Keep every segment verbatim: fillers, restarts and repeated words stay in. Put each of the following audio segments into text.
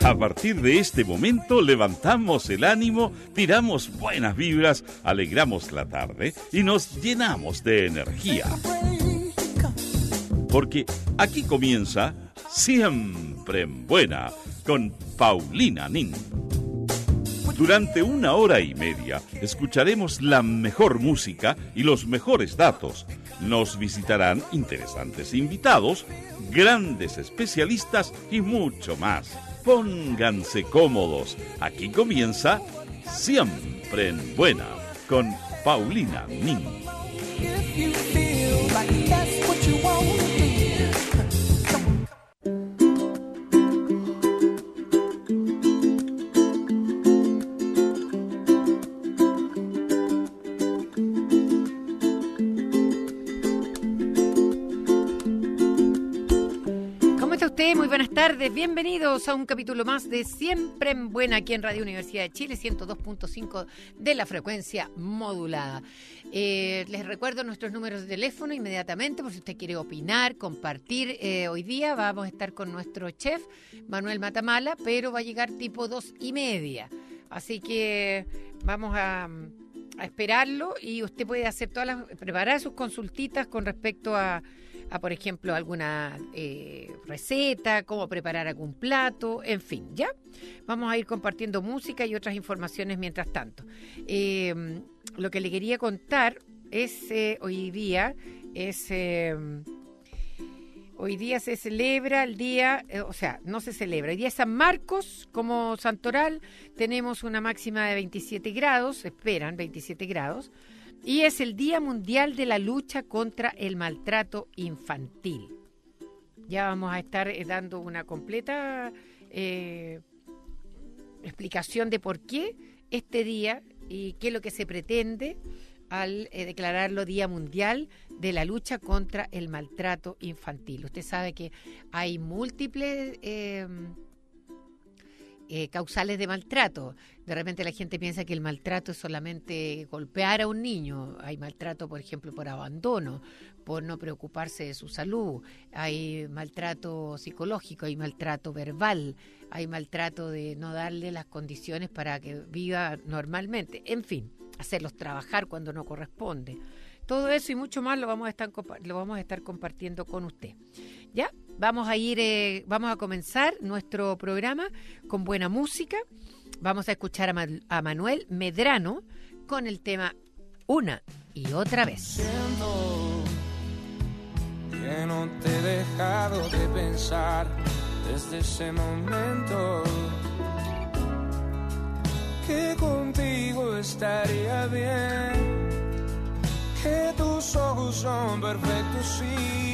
A partir de este momento levantamos el ánimo, tiramos buenas vibras, alegramos la tarde y nos llenamos de energía. Porque aquí comienza Siempre en Buena con Paulina Nin. Durante una hora y media escucharemos la mejor música y los mejores datos. Nos visitarán interesantes invitados, grandes especialistas y mucho más. Pónganse cómodos. Aquí comienza Siempre en Buena con Paulina Nin. Muy buenas tardes, bienvenidos a un capítulo más de Siempre en Buena aquí en Radio Universidad de Chile, ciento dos punto cinco de la frecuencia modulada. Eh, les recuerdo nuestros números de teléfono inmediatamente por si usted quiere opinar, compartir. Eh, hoy día vamos a estar con nuestro chef Manuel Matamala, pero va a llegar tipo dos y media, así que vamos a... a esperarlo y usted puede hacer todas las, preparar sus consultitas con respecto a, a por ejemplo, alguna eh, receta, cómo preparar algún plato, en fin, ¿ya? Vamos a ir compartiendo música y otras informaciones mientras tanto. Eh, lo que le quería contar es, eh, hoy día, es... Eh, Hoy día se celebra el día, eh, o sea, no se celebra, hoy día es San Marcos, como santoral, tenemos una máxima de veintisiete grados, esperan veintisiete grados, y es el Día Mundial de la Lucha contra el Maltrato Infantil. Ya vamos a estar eh, dando una completa eh, explicación de por qué este día y qué es lo que se pretende al eh, declararlo Día Mundial de la Lucha contra el Maltrato Infantil. Usted sabe que hay múltiples eh, eh, causales de maltrato. De repente la gente piensa que el maltrato es solamente golpear a un niño. Hay maltrato, por ejemplo, por abandono, por no preocuparse de su salud. Hay maltrato psicológico, hay maltrato verbal, hay maltrato de no darle las condiciones para que viva normalmente. En fin, hacerlos trabajar cuando no corresponde. Todo eso y mucho más lo vamos a estar, lo vamos a estar compartiendo con usted. Ya, vamos a ir, eh, vamos a comenzar nuestro programa con buena música. Vamos a escuchar a, Ma- a Manuel Medrano con el tema Una y Otra Vez. Siento que no te he dejado de pensar desde ese momento, que contigo estaría bien, que tus ojos son perfectos y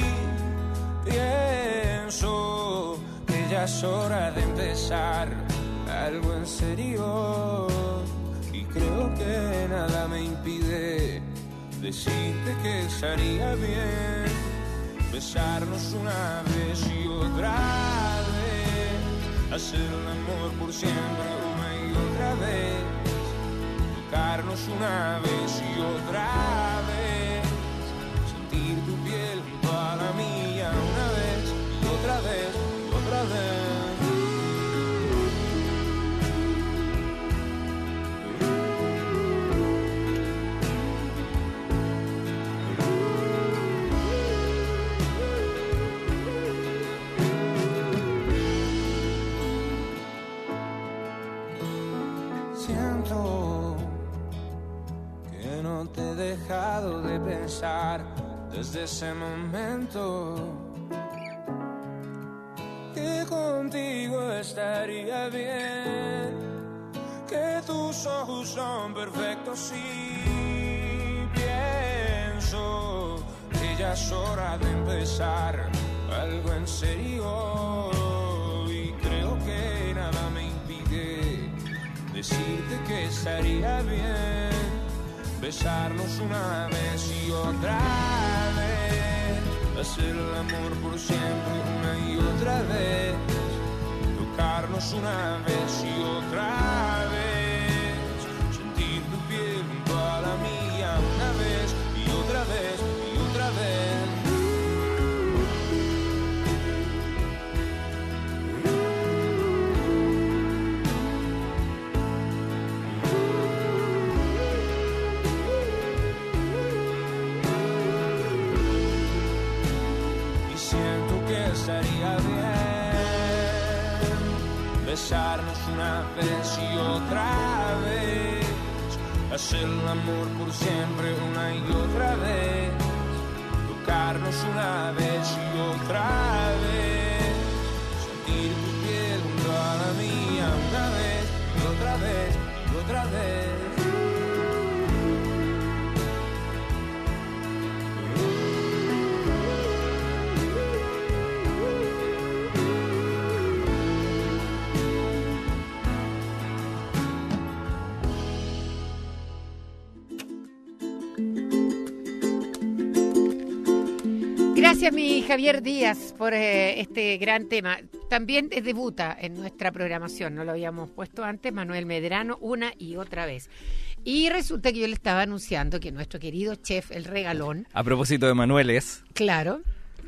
pienso que ya es hora de empezar algo en serio, y creo que nada me impide decirte que estaría bien besarnos una vez y otra vez, hacer el amor por siempre una y otra vez, tocarnos una vez y otra vez, sentir tu piel junto a la mía una vez y otra vez y otra vez. Siento que no te he dejado de pensar desde ese momento, que contigo estaría bien, que tus ojos son perfectos y pienso que ya es hora de empezar algo en serio, y creo que nada me impide decirte que estaría bien besarnos una vez y otra vez, hacer el amor por siempre una y otra vez, tocarnos una vez y otra vez, sentir tu piel junto a la mía una vez y otra vez y otra vez. besarnos una vez y otra vez, hacer el amor por siempre una y otra vez, tocarnos una vez y otra vez, sentir tu piel junto a la mía una vez y otra vez y otra vez. Gracias, mi Javier Díaz, por eh, este gran tema. También debuta en nuestra programación, no lo habíamos puesto antes, Manuel Medrano, una y otra vez. Y resulta que yo le estaba anunciando que nuestro querido chef, el Regalón... A propósito de Manueles. Claro.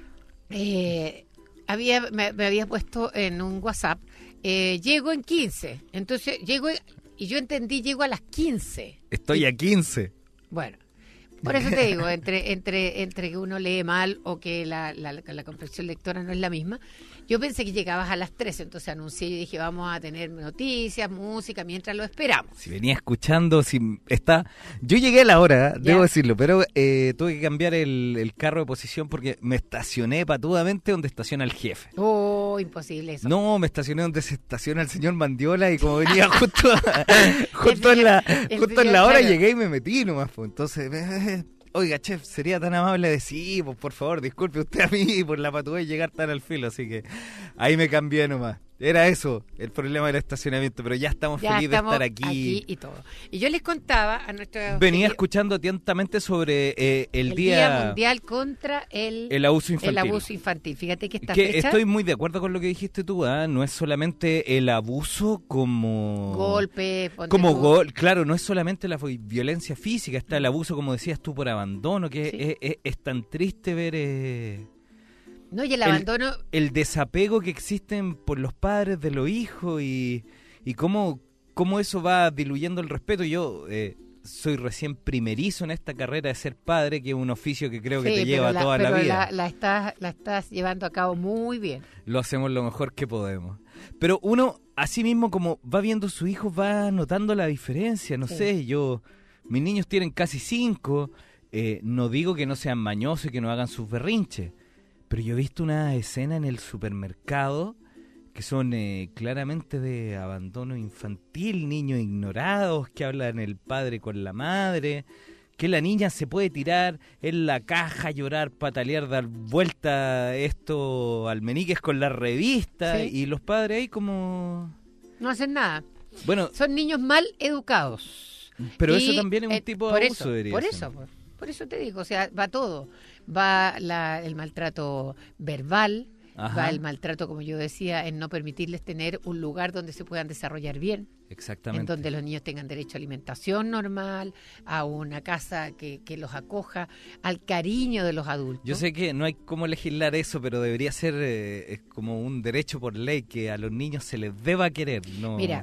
Eh, había, me, me había puesto en un WhatsApp, eh, llego en quince. Entonces, llego, y yo entendí, llego a las quince. Estoy y, a quince. Bueno... Por eso te digo, entre entre entre que uno lee mal o que la, la, la comprensión lectora no es la misma, yo pensé que llegabas a las trece, entonces anuncié y dije, vamos a tener noticias, música, mientras lo esperamos. Si venía escuchando, si está... Yo llegué a la hora, ¿Ya? Debo decirlo, pero eh, tuve que cambiar el, el carro de posición porque me estacioné patudamente donde estaciona el jefe. Oh, imposible eso. No, me estacioné donde se estaciona el señor Mandiola y como venía justo, justo, señor, en, la, el justo en señor, la hora claro. llegué y me metí nomás. Pues, entonces... Eh, oiga, chef, sería tan amable de sí, pues por favor, disculpe usted a mí por la patudez y llegar tan al filo, así que ahí me cambié nomás. Era eso, el problema del estacionamiento, pero ya estamos Ya felices estamos de estar aquí. aquí y todo. Y yo les contaba a nuestro... Venía escuchando atentamente sobre eh, el, el día, día Mundial contra el, el abuso infantil. el abuso infantil. Fíjate que esta que fecha... estoy muy de acuerdo con lo que dijiste tú, ¿eh? No es solamente el abuso como... Golpe, ponte Como tú. gol, claro, no es solamente la violencia física, está el abuso, como decías tú, por abandono, que Sí. es, es- es tan triste ver... eh, No, y el abandono... el desapego que existen por los padres de los hijos y, y cómo, cómo eso va diluyendo el respeto. Yo eh, soy recién primerizo en esta carrera de ser padre, que es un oficio que creo que Sí, te pero lleva la, toda la pero vida. La, la, estás, la estás llevando a cabo muy bien. Lo hacemos lo mejor que podemos. Pero uno, así mismo como va viendo a su hijo, va notando la diferencia. No Sí. sé, yo, mis niños tienen casi cinco, eh, no digo que no sean mañosos y que no hagan sus berrinches, pero yo he visto una escena en el supermercado que son eh, claramente de abandono infantil, niños ignorados, que hablan el padre con la madre, que la niña se puede tirar en la caja, llorar, patalear, dar vuelta esto al meniques con la revista, Sí. y los padres ahí como... No hacen nada. Bueno, Son niños mal educados. pero Y, eso también es un eh, tipo por de abuso, eso, diría Por yo. eso, por, por eso te digo, o sea, va todo. Va la, el maltrato verbal, Ajá. va el maltrato, como yo decía, en no permitirles tener un lugar donde se puedan desarrollar bien, Exactamente. en donde los niños tengan derecho a alimentación normal, a una casa que, que los acoja, al cariño de los adultos. Yo sé que no hay cómo legislar eso, pero debería ser eh, es como un derecho por ley que a los niños se les deba querer. No... Mira,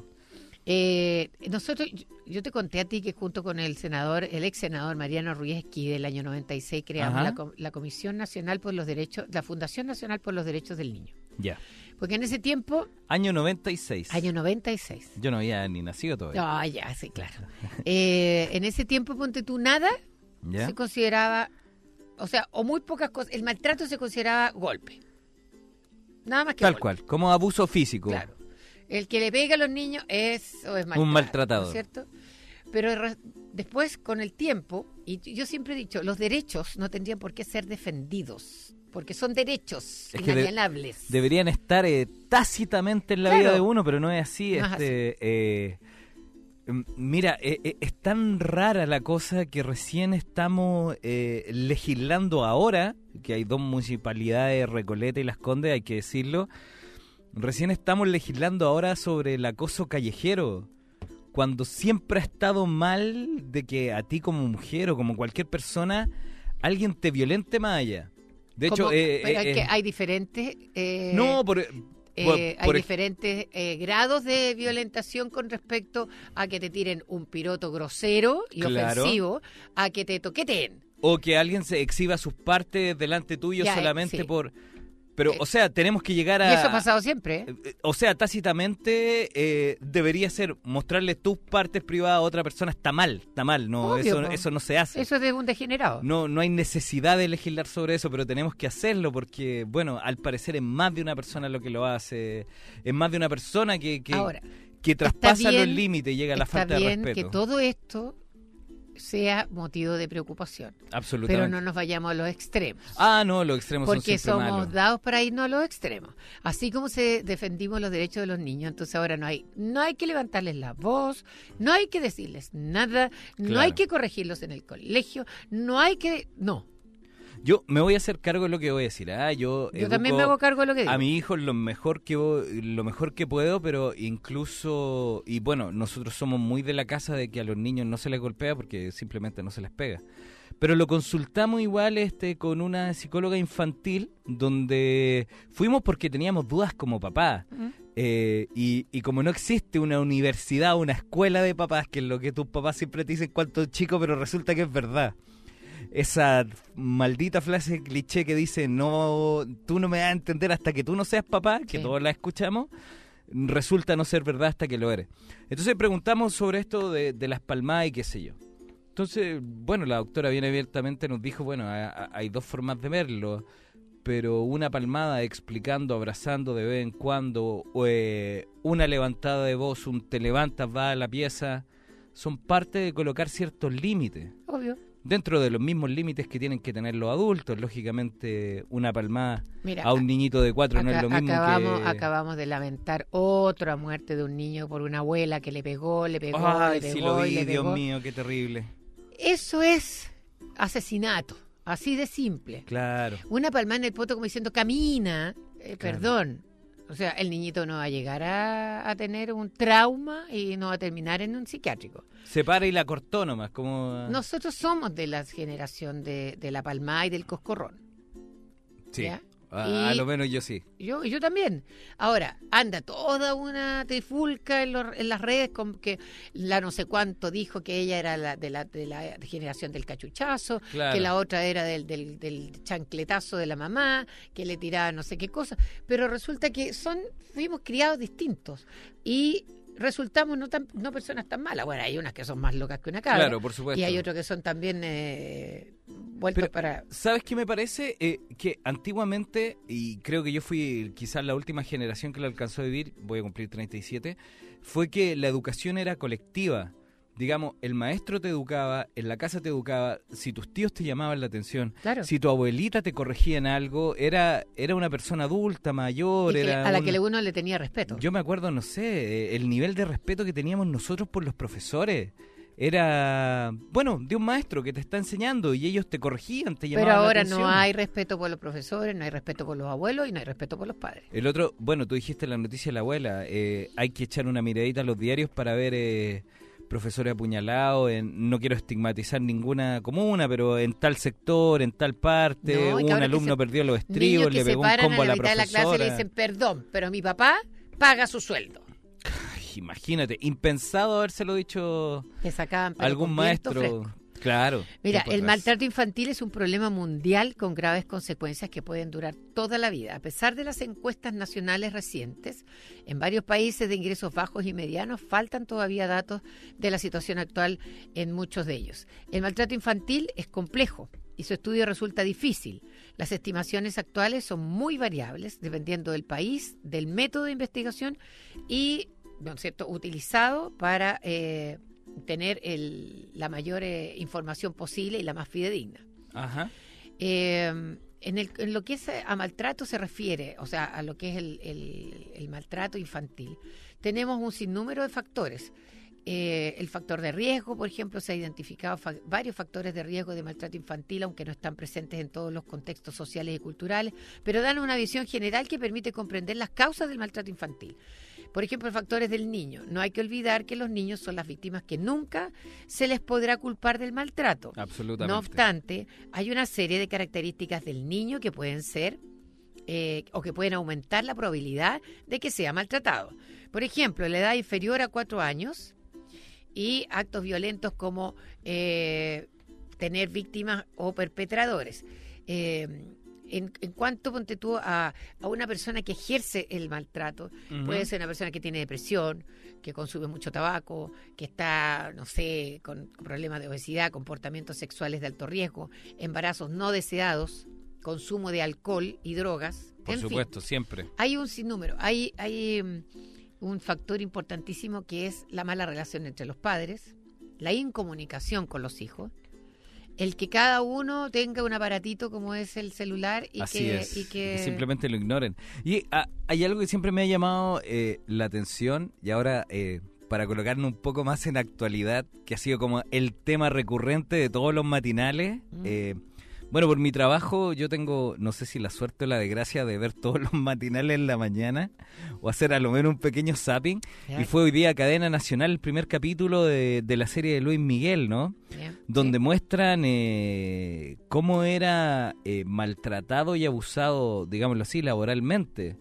eh, nosotros, yo- yo te conté a ti que junto con el senador, el ex senador Mariano Ruiz Esquí del año noventa y seis creamos Ajá. la, com- la Comisión Nacional por los Derechos, la Fundación Nacional por los Derechos del Niño. Ya. Porque en ese tiempo, Año noventa y seis. año noventa y seis. Yo no había ni nacido todavía. No, ya, sí, claro. Eh, en ese tiempo, ponte tú, nada ¿Ya? se consideraba, o sea, o muy pocas cosas, el maltrato se consideraba golpe. Nada más que Tal golpe. cual, como abuso físico. Claro. El que le pega a los niños es, o es maltrato, maltratador. ¿no es cierto? Pero re- después, con el tiempo, y yo siempre he dicho, los derechos no tendrían por qué ser defendidos, porque son derechos Es que de- inalienables. Deberían estar eh, tácitamente en la Claro. vida de uno, pero no es así. No es este, eh, m- mira, eh, eh, es tan rara la cosa que recién estamos eh, legislando ahora, que hay dos municipalidades, Recoleta y Las Condes, hay que decirlo. Recién estamos legislando ahora sobre el acoso callejero, cuando siempre ha estado mal de que a ti como mujer o como cualquier persona alguien te violente más allá. De hecho, Como- eh, pero eh, hay, eh, que hay diferentes... eh, no, por, eh, por- hay por- diferentes eh, grados de violentación con respecto a que te tiren un piroto grosero y Claro. ofensivo, a que te toqueteen. o que alguien se exhiba sus partes delante tuyo Ya, eh, solamente sí. por... Pero, Eh, o sea, tenemos que llegar a... Y eso ha pasado siempre. ¿eh? Eh, O sea, tácitamente eh, debería ser mostrarle tus partes privadas a otra persona. Está mal, está mal. No, Obvio, eso, po. eso no se hace. Eso es de un degenerado. No, no hay necesidad de legislar sobre eso, pero tenemos que hacerlo porque, bueno, al parecer es más de una persona lo que lo hace. Es más de una persona que, que, Ahora, que traspasa bien- los límites y llega a la está falta de bien respeto. que todo esto sea motivo de preocupación. Absolutamente. Pero no nos vayamos a los extremos. Ah, no, los extremos Porque son siempre somos malos. dados para irnos a los extremos. Así como se defendimos los derechos de los niños, entonces ahora no hay, no hay que levantarles la voz, no hay que decirles nada, no Claro. hay que corregirlos en el colegio, no hay que, no. Yo me voy a hacer cargo de lo que voy a decir. Ah, yo Yo también me educo hago cargo de lo que digo. a mi hijo lo mejor que vo- lo mejor que puedo, pero incluso, y bueno, nosotros somos muy de la casa de que a los niños no se les golpea porque simplemente no se les pega. Pero lo consultamos igual este con una psicóloga infantil donde fuimos porque teníamos dudas como papá. ¿Mm? Eh, y, y como no existe una universidad, una escuela de papás, que es lo que tus papás siempre te dicen cuánto chico, pero resulta que es verdad. Esa maldita frase cliché que dice, no, tú no me vas a entender hasta que tú no seas papá, que Sí. todos la escuchamos, resulta no ser verdad hasta que lo eres. Entonces preguntamos sobre esto de, de las palmadas y qué sé yo. Entonces, bueno, la doctora bien abiertamente nos dijo, bueno, a- a- hay dos formas de verlo, pero una palmada explicando, abrazando de vez en cuando, o, eh, una levantada de voz, un te levantas, vas a la pieza, son parte de colocar ciertos límites. Obvio. Dentro de los mismos límites que tienen que tener los adultos, lógicamente una palmada Mira, a un niñito de cuatro no es Acá- lo mismo acabamos, que... acabamos de lamentar otra muerte de un niño por una abuela que le pegó, le pegó, Ay, le sí pegó lo y vi, le Dios pegó. mío, qué terrible. Eso es asesinato, así de simple. Claro. Una palmada en el poto como diciendo, camina, eh, Claro. perdón. O sea, el niñito no va a llegar a, a tener un trauma y no va a terminar en un psiquiátrico. Se para y la cortó nomás, como... Nosotros somos de la generación de, de la palmada y del coscorrón. Sí, ¿ya? a, a Y- lo menos yo sí. Yo, yo también. Ahora, anda toda una trifulca en, los- en las redes con que la no sé cuánto dijo que ella era la, de, la, de la generación del cachuchazo, Claro. que la otra era del, del, del chancletazo de la mamá, que le tiraba no sé qué cosa. Pero resulta que son fuimos criados distintos y resultamos no tan, no personas tan malas. Bueno, hay unas que son más locas que una cabra. Claro, por supuesto. Y hay otros que son también eh, vueltos Pero, para... ¿Sabes qué me parece? Eh, que antiguamente, y creo que yo fui quizás la última generación que lo alcanzó a vivir, voy a cumplir treinta y siete, fue que la educación era colectiva. Digamos, el maestro te educaba, en la casa te educaba, si tus tíos te llamaban la atención, Claro. si tu abuelita te corregía en algo, era, era una persona adulta, mayor, y que- era a la un- que le- uno le tenía respeto. Yo me acuerdo, no sé, eh, el nivel de respeto que teníamos nosotros por los profesores. Era, bueno, de un maestro que te está enseñando y ellos te corregían, te llamaban Pero la ahora atención. no hay respeto por los profesores, no hay respeto por los abuelos y no hay respeto por los padres. El otro, bueno, tú dijiste la noticia de la abuela, eh, hay que echar una miradita a los diarios para ver eh, profesores apuñalados, en, no quiero estigmatizar ninguna comuna, pero en tal sector, en tal parte, No, y que un ahora que alumno se- perdió los Niños estribos, que le se pegó un paran combo a a la la mitad de la clase y profesora. le dicen, perdón, pero mi papá paga su sueldo. Ay, imagínate, impensado habérselo dicho Te sacaban pero algún con viento maestro. fresco. Claro. Mira, tiempo el atrás. maltrato infantil es un problema mundial con graves consecuencias que pueden durar toda la vida. A pesar de las encuestas nacionales recientes, en varios países de ingresos bajos y medianos faltan todavía datos de la situación actual en muchos de ellos. El maltrato infantil es complejo y su estudio resulta difícil. Las estimaciones actuales son muy variables dependiendo del país, del método de investigación y, ¿no es cierto?, utilizado para... Eh, tener el, la mayor eh, información posible y la más fidedigna. Ajá. Eh, en, el, en lo que es a maltrato se refiere, o sea, a lo que es el, el, el maltrato infantil, tenemos un sinnúmero de factores. Eh, el factor de riesgo, por ejemplo, se ha identificado fa- varios factores de riesgo de maltrato infantil, aunque no están presentes en todos los contextos sociales y culturales, pero dan una visión general que permite comprender las causas del maltrato infantil. Por ejemplo, factores del niño. No hay que olvidar que los niños son las víctimas que nunca se les podrá culpar del maltrato. Absolutamente. No obstante, hay una serie de características del niño que pueden ser eh, o que pueden aumentar la probabilidad de que sea maltratado. Por ejemplo, la edad inferior a cuatro años y actos violentos como eh, tener víctimas o perpetradores. Eh, en, en cuanto, ponte tú, a, a una persona que ejerce el maltrato, uh-huh. puede ser una persona que tiene depresión, que consume mucho tabaco, que está, no sé, con problemas de obesidad, comportamientos sexuales de alto riesgo, embarazos no deseados, consumo de alcohol y drogas. Por en supuesto, fin, siempre. Hay un sinnúmero, hay, hay um, un factor importantísimo que es la mala relación entre los padres, la incomunicación con los hijos, el que cada uno tenga un aparatito como es el celular y, Así que, es, y que... que simplemente lo ignoren. Y ah, hay algo que siempre me ha llamado eh, la atención, y ahora eh, para colocarnos un poco más en actualidad, que ha sido como el tema recurrente de todos los matinales. Mm. Eh, bueno, por mi trabajo yo tengo, no sé si la suerte o la desgracia de ver todos los matinales en la mañana, o hacer a lo menos un pequeño zapping, yeah. y fue hoy día Cadena Nacional el primer capítulo de, de la serie de Luis Miguel, ¿no? Yeah. Donde sí. muestran eh, cómo era eh, maltratado y abusado, digámoslo así, laboralmente,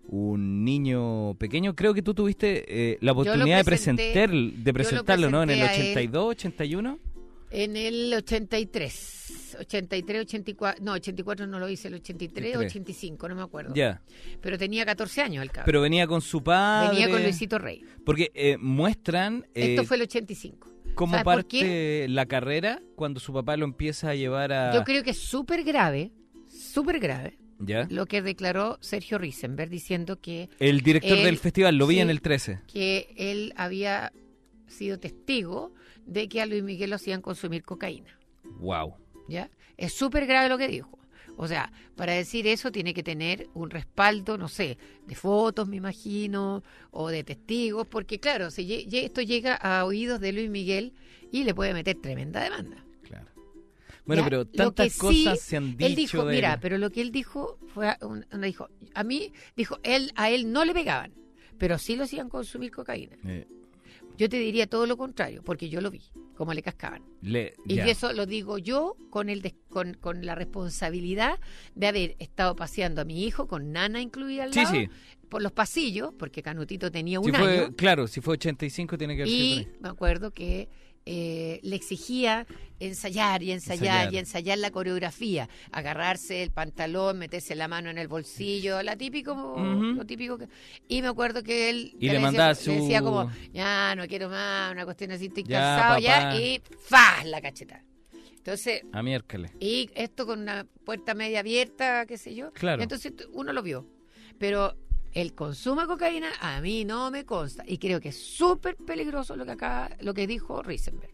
un niño pequeño. Creo que tú tuviste eh, la oportunidad presenté, de, presentar, de presentarlo, ¿no? En el ochenta y dos, ochenta y uno. En el ochenta y tres, ochenta y tres, ochenta y cuatro, no, ochenta y cuatro no lo hice, el ochenta y tres, ochenta y cinco, no me acuerdo. Ya. Pero tenía catorce años el cabrón. Pero venía con su padre. Venía con Luisito Rey. Porque eh, muestran... Eh, Esto fue el ochenta y cinco. ¿Cómo parte la carrera cuando su papá lo empieza a llevar a...? Yo creo que es súper grave, súper grave. ¿Ya? Lo que declaró Sergio Risenberg diciendo que... El director él, del festival, lo vi sí, en el trece. Que él había sido testigo de que a Luis Miguel lo hacían consumir cocaína. Wow. ¿Ya? Es súper grave lo que dijo. O sea, para decir eso tiene que tener un respaldo, no sé, de fotos, me imagino, o de testigos, porque claro, si lle- esto llega a oídos de Luis Miguel y le puede meter tremenda demanda. Claro. Bueno, ¿ya? pero tantas sí, cosas se han dicho. Él dijo, de mira, él. pero lo que él dijo fue, un, un, dijo, a mí, dijo, él a él no le pegaban, pero sí lo hacían consumir cocaína. Eh. Yo te diría todo lo contrario, porque yo lo vi, cómo le cascaban. Le, y eso lo digo yo con el des, con, con la responsabilidad de haber estado paseando a mi hijo, con Nana incluida al sí, lado, sí. por los pasillos, porque Canutito tenía un si fue, año. Claro, si fue ochenta y cinco tiene que haber sido Y por ahí. me acuerdo que eh, le exigía ensayar y ensayar, ensayar y ensayar la coreografía, agarrarse el pantalón, meterse la mano en el bolsillo, la típico, uh-huh. lo típico que, y me acuerdo que él y le, le, mandaba decía, su... le decía como, ya no quiero más, una cuestión así, estoy ya, cansado papá. ya, y ¡fa! La cachetada. Entonces, a miércoles. Y esto con una puerta media abierta, qué sé yo. Claro. Entonces uno lo vio. Pero el consumo de cocaína a mí no me consta. Y creo que es súper peligroso lo que acá, lo que dijo Risenberg.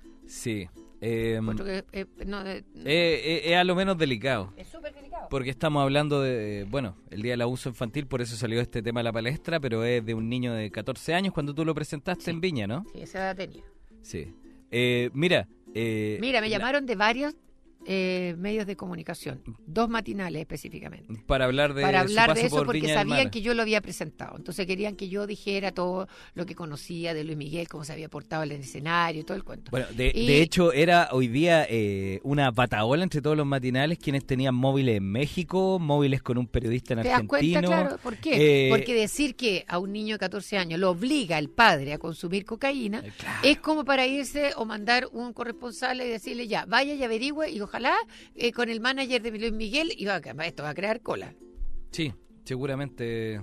Sí. Eh, que, eh, no, eh, eh, eh, es a lo menos delicado. Es súper delicado. Porque estamos hablando de, bueno, el Día del Abuso Infantil, por eso salió este tema a la palestra, pero es de un niño de catorce años cuando tú lo presentaste sí. en Viña, ¿no? Sí, esa edad tenía. Sí. Eh, mira... Eh, Mira, me la... llamaron de varios eh, medios de comunicación, dos matinales específicamente. Para hablar de, Para hablar de eso porque Viña sabían que yo lo había presentado. Entonces querían que yo dijera todo lo que conocía de Luis Miguel, cómo se había portado en el escenario, todo el cuento. Bueno, de, y... de hecho era hoy día eh, una bataola entre todos los matinales, quienes tenían móviles en México, móviles con un periodista en ¿Te argentino. das cuenta, claro? ¿Por qué? Eh... Porque decir que a un niño de catorce años lo obliga el padre a consumir cocaína eh, claro. es como para irse o mandar un corresponsal y decirle ya, vaya y averigüe y ojalá eh, con el manager de Luis Miguel y va a, esto va a crear cola. Sí, seguramente.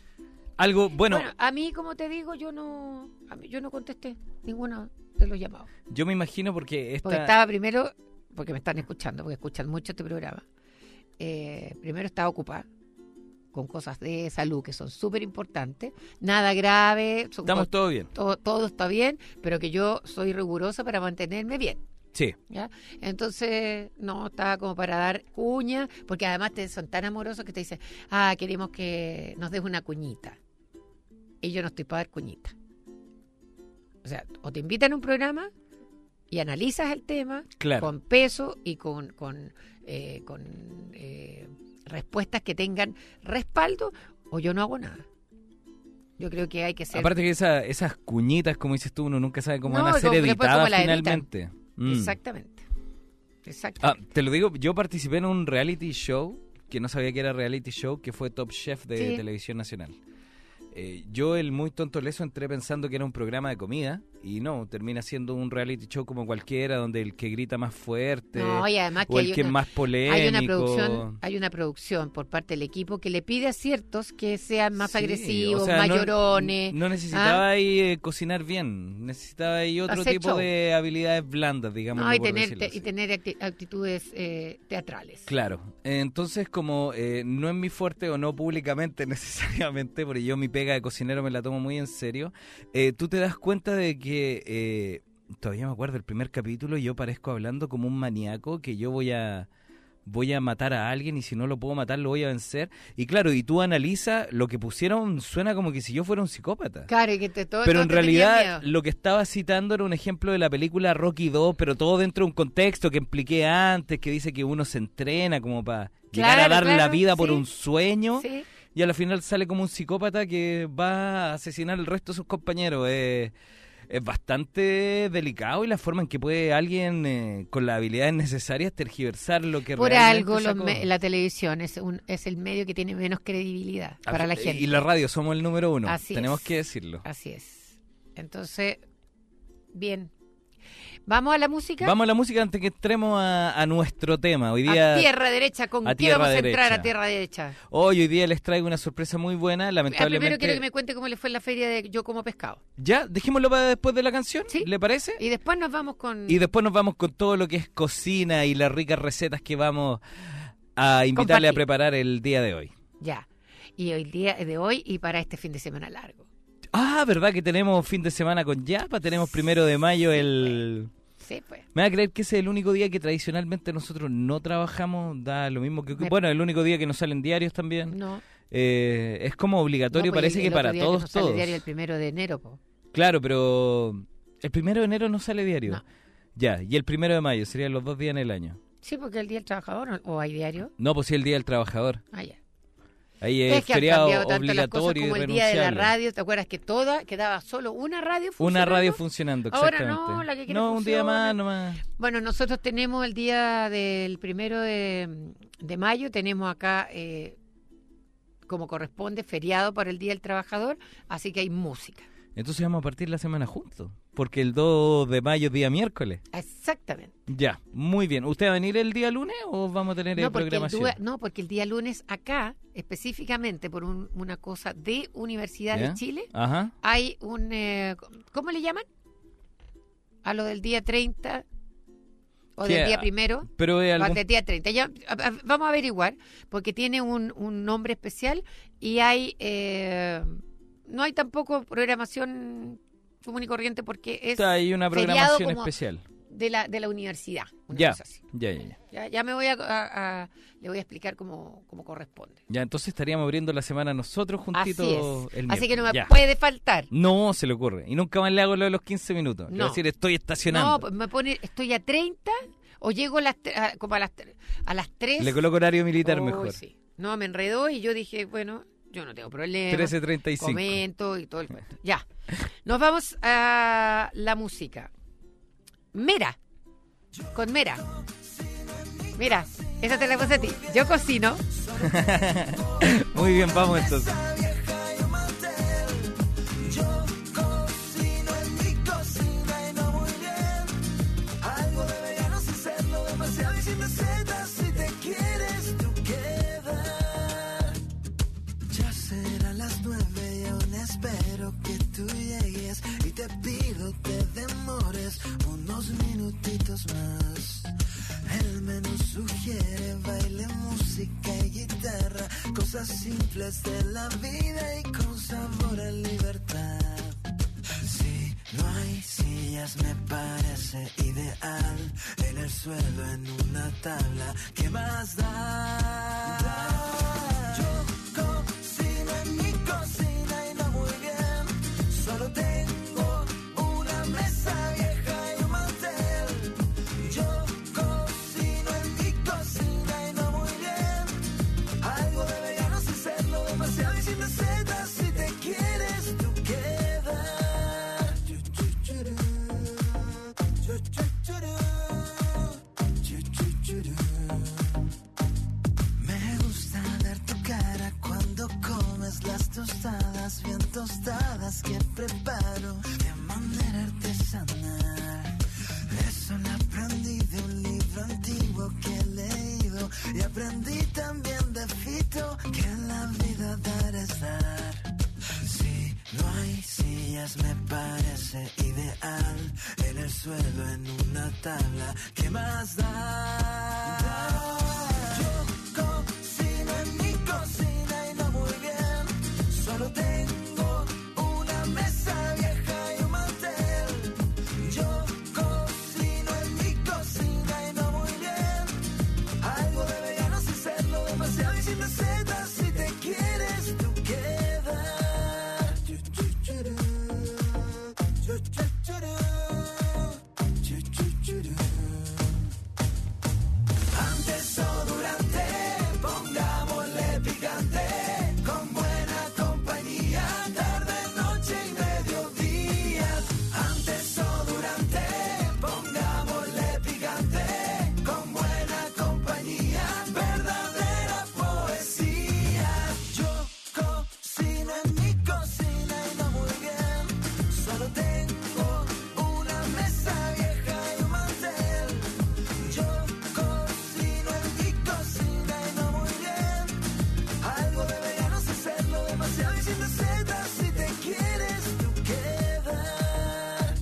Algo, bueno. Bueno, a mí, como te digo, yo no a mí, yo no contesté ninguno de los llamados. Yo me imagino porque esta... Porque estaba primero, porque me están escuchando, porque escuchan mucho este programa. Eh, primero estaba ocupada con cosas de salud que son súper importantes, nada grave. Estamos co- todo bien. Todo, todo está bien, pero que yo soy rigurosa para mantenerme bien. Sí. ¿Ya? Entonces, no estaba como para dar cuña, porque además te, son tan amorosos que te dicen, ah, queremos que nos des una cuñita. Y yo no estoy para dar cuñita. O sea, o te invitan a un programa y analizas el tema claro. con peso y con, con, eh, con eh, respuestas que tengan respaldo, o yo no hago nada. Yo creo que hay que ser... Aparte que esa, esas cuñitas, como dices tú, uno nunca sabe cómo no, van a ser como, editadas como finalmente. Mm. Exactamente. Ah, Exactamente. te lo digo, yo participé en un reality show, que no sabía que era reality show, que fue Top Chef de sí. Televisión Nacional. Eh, yo, el muy tonto leso, entré pensando que era un programa de comida, y no, termina siendo un reality show como cualquiera, donde el que grita más fuerte, No, y además que o el hay que una- es más polémico. Hay una producción, hay una producción por parte del equipo que le pide a ciertos que sean más Sí, agresivos, o sea, más no- llorones. No necesitaba ¿ah? ahí eh, cocinar bien, necesitaba ahí otro Hacer tipo show. de habilidades blandas, digamos. No, y por tener, decirlo te- así. y tener acti- actitudes eh, teatrales. Claro, entonces como eh, no es mi fuerte o no públicamente necesariamente, porque yo mi pega de cocinero me la tomo muy en serio, eh, tú te das cuenta de que, eh, todavía me acuerdo, el primer capítulo yo parezco hablando como un maníaco, que yo voy a voy a matar a alguien y si no lo puedo matar lo voy a vencer. Y claro, y tú analiza lo que pusieron, suena como que si yo fuera un psicópata. Claro, y que te, todo, Pero todo en te tenía realidad miedo. lo que estaba citando era un ejemplo de la película Rocky dos, pero todo dentro de un contexto que expliqué antes, que dice que uno se entrena como para llegar a Claro, dar la claro, vida por sí. un sueño, Sí. y a la final sale como un psicópata que va a asesinar al resto de sus compañeros. Eh, es bastante delicado, y la forma en que puede alguien eh, con las habilidades necesarias tergiversar lo que Por realmente algo los sacó. me- la televisión es un es el medio que tiene menos credibilidad para la gente. Y la radio, somos el número uno, Así tenemos es. que decirlo. Así es. Entonces, bien. ¿Vamos a la música? Vamos a la música antes que entremos a, a nuestro tema. Hoy día, a tierra derecha. ¿Con a qué tierra vamos a entrar derecha. a tierra derecha? hoy, hoy día les traigo una sorpresa muy buena, Ah, lamentablemente. primero quiero que me cuente cómo le fue en la feria de Yo Como Pescado. Ya, dejémoslo para después de la canción, Sí. ¿le parece? Y después nos vamos con... Y después nos vamos con todo lo que es cocina y las ricas recetas que vamos a invitarle a Compartir. preparar el día de hoy. Ya. Y hoy día de hoy y para este fin de semana largo. Ah, ¿verdad que tenemos fin de semana con Yapa? Tenemos primero de mayo el... Sí, pues. ¿Me va a creer que ese es el único día que tradicionalmente nosotros no trabajamos? Da lo mismo que... Me- Bueno, el único día que nos salen diarios también. No. Eh, es como obligatorio, No, pues, parece el que otro para día todos, nos sale todos. diario el primero de enero, po. Claro, pero el primero de enero no sale diario. No. Ya, y el primero de mayo serían los dos días en el año. Sí, porque el Día del Trabajador o, o hay diario. No, pues sí, el Día del Trabajador. Ah, ya. Ahí es, Es que han feriado cambiado tanto las cosas obligatorio como y el Día de la renunciable. radio. ¿Te acuerdas que toda quedaba solo una radio Una funcionando? radio funcionando, Ahora exactamente. no, la que quiere No, un día funciona. más nomás. Bueno, nosotros tenemos el día del primero de, de mayo, tenemos acá, eh, como corresponde, feriado para el Día del Trabajador, así que hay música. Entonces vamos a partir la semana juntos, porque el dos de mayo es día miércoles. Exactamente. Ya, muy bien. ¿Usted va a venir el día lunes o vamos a tener eh, No porque, el programación? día, no, porque el día lunes acá, específicamente por un- una cosa de Universidad ¿Ya? de Chile, Ajá. hay un, eh, ¿cómo le llaman? A lo del día treinta o ¿Qué? del día primero. Pero es Va algún... del día treinta. Ya, a- a- vamos a averiguar, porque tiene un, un nombre especial y hay eh, no hay tampoco programación común y corriente porque es Está ahí una feriado programación como especial. de la de la universidad. Una Ya. cosa así. Ya, ya, ya. Ya, ya me voy a, a- a- le voy a explicar cómo, cómo corresponde. Ya, entonces estaríamos abriendo la semana nosotros juntitos Así es. el Así que no me miércoles. Ya. puede faltar. No se le ocurre. Y nunca más le hago lo de los quince minutos. Le voy a No. decir, estoy estacionando. No, pues me pone, estoy a treinta o llego a las, tre- a- como a las, tre- a las tres. Le coloco horario militar Uy, mejor. sí. No, me enredó y yo dije, bueno, yo no tengo problema. trece treinta y cinco. Comento y todo el cuento. Ya. Nos vamos a la música. Mera. Con Mera. Mira, esa te la puse a ti. Yo cocino. Muy bien, vamos entonces. Yo cocino en mi cocina y no muy bien. Algo de vegano sin serlo demasiado y sin recetas. Si te quieres tú quedar. Ya serán las nueve y aún espero que tú llegues. Y te pido te demores unos minutitos más. El menú sugiere baile, música y guitarra, cosas simples de la vida y con sabor a libertad. Si no hay sillas me parece ideal, en el suelo en una tabla, ¿qué más da? Yo cocino en mi cocina y no muy bien, solo tengo una mesa vieja y un mantel. Yo cocino en mi cocina y no muy bien. Algo de vegano sin serlo demasiado y sin recetas. Si te quieres tú quedar. Chu, chu, churú. Chu, chu, churú. Chu, chu, churú. Me gusta ver tu cara cuando comes las tostadas bien tostadas que preparo de manera artesanal. sanar. Eso lo aprendí de un libro antiguo que he leído. Y aprendí también de Fito que en la vida dar es dar. Si no hay sillas me parece ideal. En el suelo, en una tabla, ¿qué más da? Yo cocino en mi cocina y no muy bien. Solo tengo una mesa vieja y un mantel. Yo cocino en mi cocina y no muy bien. Algo deberíamos hacerlo demasiado y sin recetas. Si te quieres tú quedar. Antes o durante, pongámosle picante, con buena compañía, tarde, noche y mediodía. Antes o durante, pongámosle picante, con buena compañía, verdadera poesía. Yo cocino en mi cocina y no muy bien, solo tengo una mesa vieja y un mantel. Yo cocino en mi cocina y no muy bien. Algo deberíamos hacerlo demasiado y sin recetas. Si te quieres tú quedar.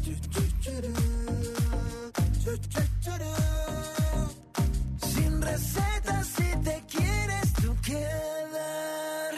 Sin recetas si te quieres tú quedar.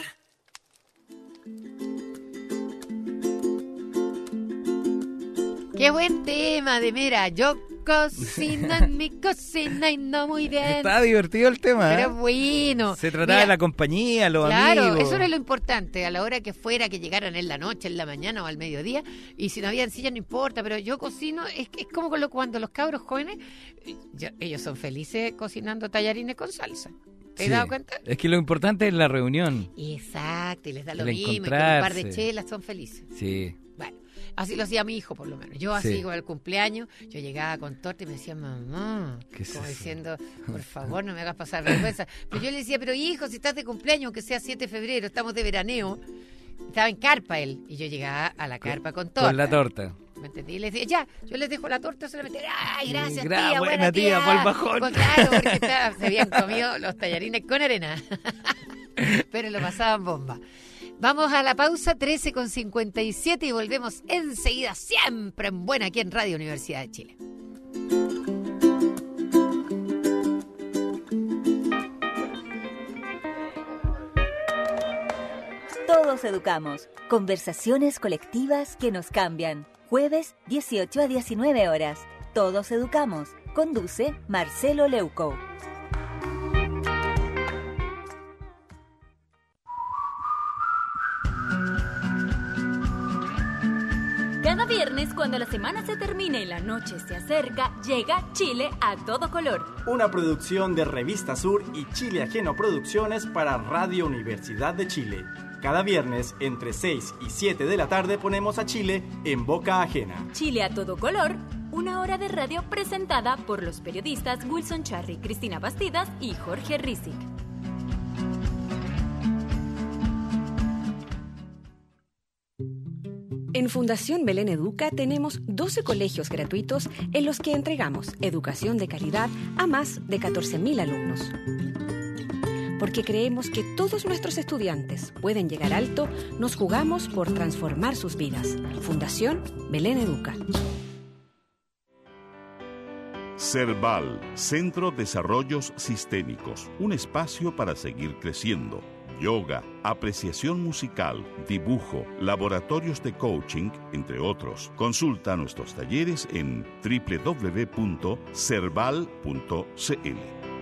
Qué buen tema, de mera. Yo cocino en mi cocina y no muy bien. Está divertido el tema. Pero ¿eh? bueno. Se trataba Mira, de la compañía, los claro, amigos. eso era lo importante, a la hora que fuera, que llegaran en la noche, en la mañana o al mediodía, y si no había sillas no importa, pero yo cocino, es, es como con lo, cuando los cabros jóvenes, yo- ellos son felices cocinando tallarines con salsa. ¿Te has Sí. dado cuenta? Es que lo importante es la reunión. Exacto, y les da lo El mismo, y con un par de encontrarse. chelas son felices. Sí. Bueno, así lo hacía mi hijo, por lo menos. Yo así Sí. con el cumpleaños, yo llegaba con torta y me decía, mamá, ¿Qué es como eso? diciendo, por favor, no me hagas pasar vergüenza. Pero yo le decía, pero hijo, si estás de cumpleaños, aunque sea siete de febrero, estamos de veraneo. Estaba en carpa él, y yo llegaba a la carpa con torta. Con la torta. ¿Me entendí? Y le decía, ya, yo les dejo la torta solamente. ¡Ay, gracias, Gra- tía! buena Buena, tía, tía. pa'l bajón. Pues claro, porque estaba- se habían comido los tallarines con arena. Pero lo pasaban bomba. Vamos a la pausa, trece con cincuenta y siete, y volvemos enseguida, siempre en buena, aquí en Radio Universidad de Chile. Todos educamos. Conversaciones colectivas que nos cambian. Jueves, dieciocho a diecinueve horas. Todos educamos. Conduce Marcelo Leuco. Cada viernes, cuando la semana se termina y la noche se acerca, llega Chile a todo color. Una producción de Revista Sur y Chile Ajeno Producciones para Radio Universidad de Chile. Cada viernes, entre seis y siete de la tarde, ponemos a Chile en boca ajena. Chile a todo color, una hora de radio presentada por los periodistas Wilson Charry, Cristina Bastidas y Jorge Rizik. En Fundación Belén Educa tenemos doce colegios gratuitos en los que entregamos educación de calidad a más de catorce mil alumnos. Porque creemos que todos nuestros estudiantes pueden llegar alto, nos jugamos por transformar sus vidas. Fundación Belén Educa. CERVAL, Centro Desarrollos Sistémicos, un espacio para seguir creciendo. Yoga, apreciación musical, dibujo, laboratorios de coaching, entre otros. Consulta nuestros talleres en doble u doble u doble u punto cerval punto c l.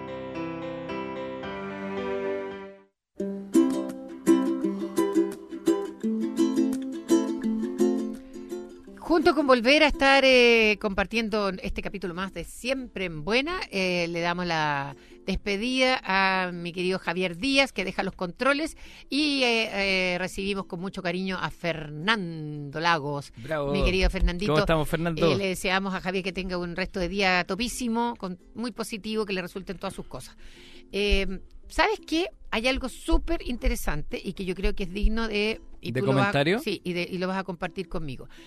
Junto con volver a estar eh, compartiendo este capítulo más de Siempre en Buena, eh, le damos la despedida a mi querido Javier Díaz, que deja los controles, y eh, eh, recibimos con mucho cariño a Fernando Lagos. Bravo. Mi querido Fernandito. ¿Cómo estamos, Fernando? Eh, le deseamos a Javier que tenga un resto de día topísimo, con, muy positivo, que le resulten todas sus cosas. Eh, ¿Sabes qué? Hay algo súper interesante y que yo creo que es digno de... Y ¿De tú lo vas a- comentario? sí, y, de, y lo vas a compartir conmigo.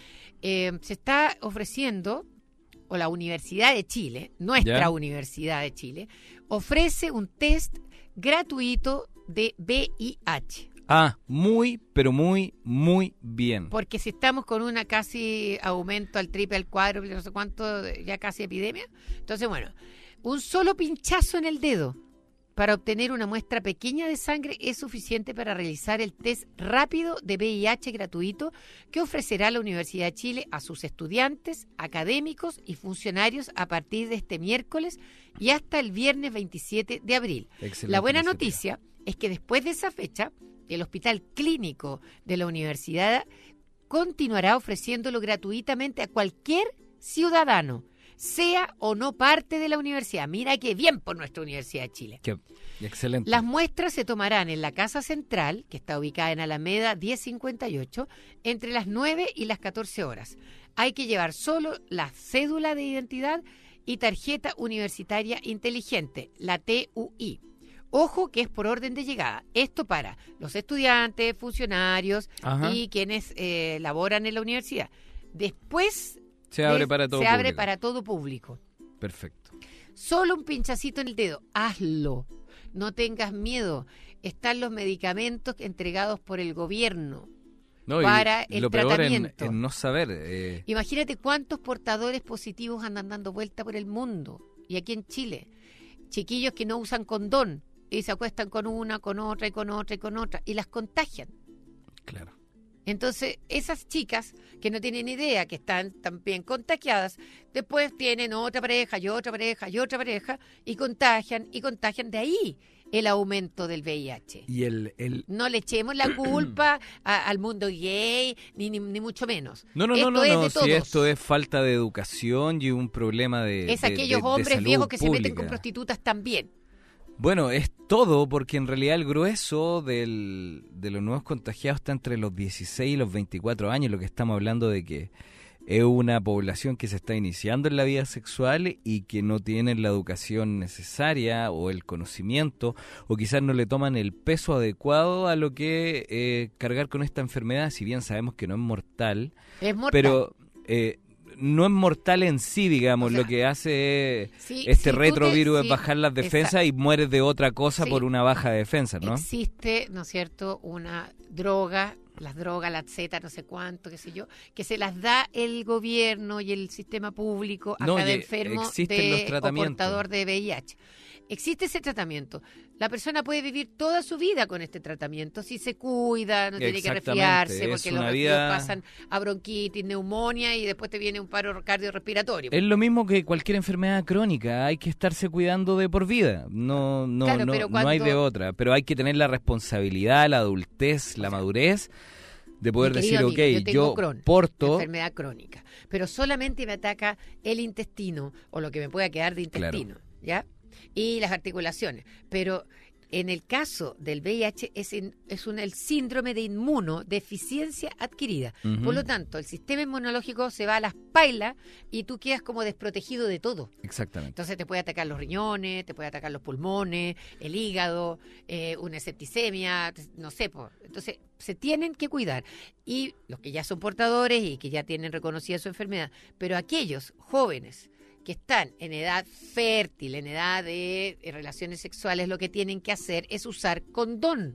eh, se está ofreciendo, o la Universidad de Chile, nuestra ¿Ya? Universidad de Chile, ofrece un test gratuito de V I H. Ah, muy, pero muy, muy bien. Porque si estamos con una casi aumento al triple, al cuádruple, no sé cuánto, ya casi epidemia. Entonces, bueno, un solo pinchazo en el dedo para obtener una muestra pequeña de sangre es suficiente para realizar el test rápido de V I H gratuito que ofrecerá la Universidad de Chile a sus estudiantes, académicos y funcionarios a partir de este miércoles y hasta el viernes veintisiete de abril. Excelente La buena iniciativa. noticia es que después de esa fecha, el Hospital Clínico de la Universidad continuará ofreciéndolo gratuitamente a cualquier ciudadano, sea o no parte de la universidad. Mira qué bien por nuestra Universidad de Chile. Qué excelente. Las muestras se tomarán en la Casa Central, que está ubicada en Alameda diez cincuenta y ocho, entre las nueve y las catorce horas. Hay que llevar solo la cédula de identidad y tarjeta universitaria inteligente, la T U I. Ojo que es por orden de llegada. Esto para los estudiantes, funcionarios Ajá. y quienes eh, laboran en la universidad. Después Se abre de- para todo se abre público. para todo público. Perfecto. Solo un pinchacito en el dedo. Hazlo. No tengas miedo. Están los medicamentos entregados por el gobierno. No, y Para el lo peor en, tratamiento. en no saber. eh, Imagínate cuántos portadores positivos andan dando vuelta por el mundo. Y aquí en Chile. Chiquillos que no usan condón. Y se acuestan con una, con otra, y con otra, y con otra. Y las contagian. claro. Entonces, esas chicas que no tienen idea, que están también contagiadas, después tienen otra pareja y otra pareja y otra pareja y contagian y contagian. De ahí el aumento del V I H. Y el, el... No le echemos la culpa a- al mundo gay, ni, ni, ni mucho menos. No, no, Esto no, no, es no. de Si todos. esto es falta de educación y un problema de Es de- aquellos de- de hombres salud viejos que se meten con pública. prostitutas también. Bueno, es todo porque en realidad el grueso del, de los nuevos contagiados está entre los dieciséis y los veinticuatro años, lo que estamos hablando de que es una población que se está iniciando en la vida sexual y que no tienen la educación necesaria o el conocimiento o quizás no le toman el peso adecuado a lo que eh, cargar con esta enfermedad, si bien sabemos que no es mortal, Es mortal. pero... eh, no es mortal en sí, digamos, O sea, lo que hace sí, este si tú retrovirus te- es sí, bajar las defensas exacto. y mueres de otra cosa Sí. por una baja de defensas, ¿no? Existe, ¿no es cierto?, una droga, las drogas, la Z, no sé cuánto, qué sé yo, que se las da el gobierno y el sistema público a No, cada y enfermo existen de, los o tratamientos. portador de V I H. Existe ese tratamiento. La persona puede vivir toda su vida con este tratamiento si se cuida, no tiene que Exactamente, resfriarse, es porque una los resfríos vida- pasan a bronquitis, neumonía y después te viene un paro cardiorrespiratorio. Es lo mismo que cualquier enfermedad crónica, hay que estarse cuidando de por vida, no no Claro, no, pero no hay de cuando- otra, pero hay que tener la responsabilidad, la adultez, la madurez de poder Mi decir, querido ok, amigo, yo tengo yo Crohn, porto, enfermedad crónica, pero solamente me ataca el intestino o lo que me pueda quedar de Claro. intestino, ¿ya? Y las articulaciones, pero en el caso del V I H es, en- es un, el síndrome de inmunodeficiencia adquirida. Ujú. Por lo tanto, el sistema inmunológico se va a las pailas y tú quedas como desprotegido de todo. exactamente. Entonces te puede atacar los riñones, te puede atacar los pulmones, el hígado, eh, una septicemia, no sé. Por. Entonces se tienen que cuidar. Y los que ya son portadores y que ya tienen reconocida su enfermedad, pero aquellos jóvenes que están en edad fértil, en edad de eh, relaciones sexuales, lo que tienen que hacer es usar condón.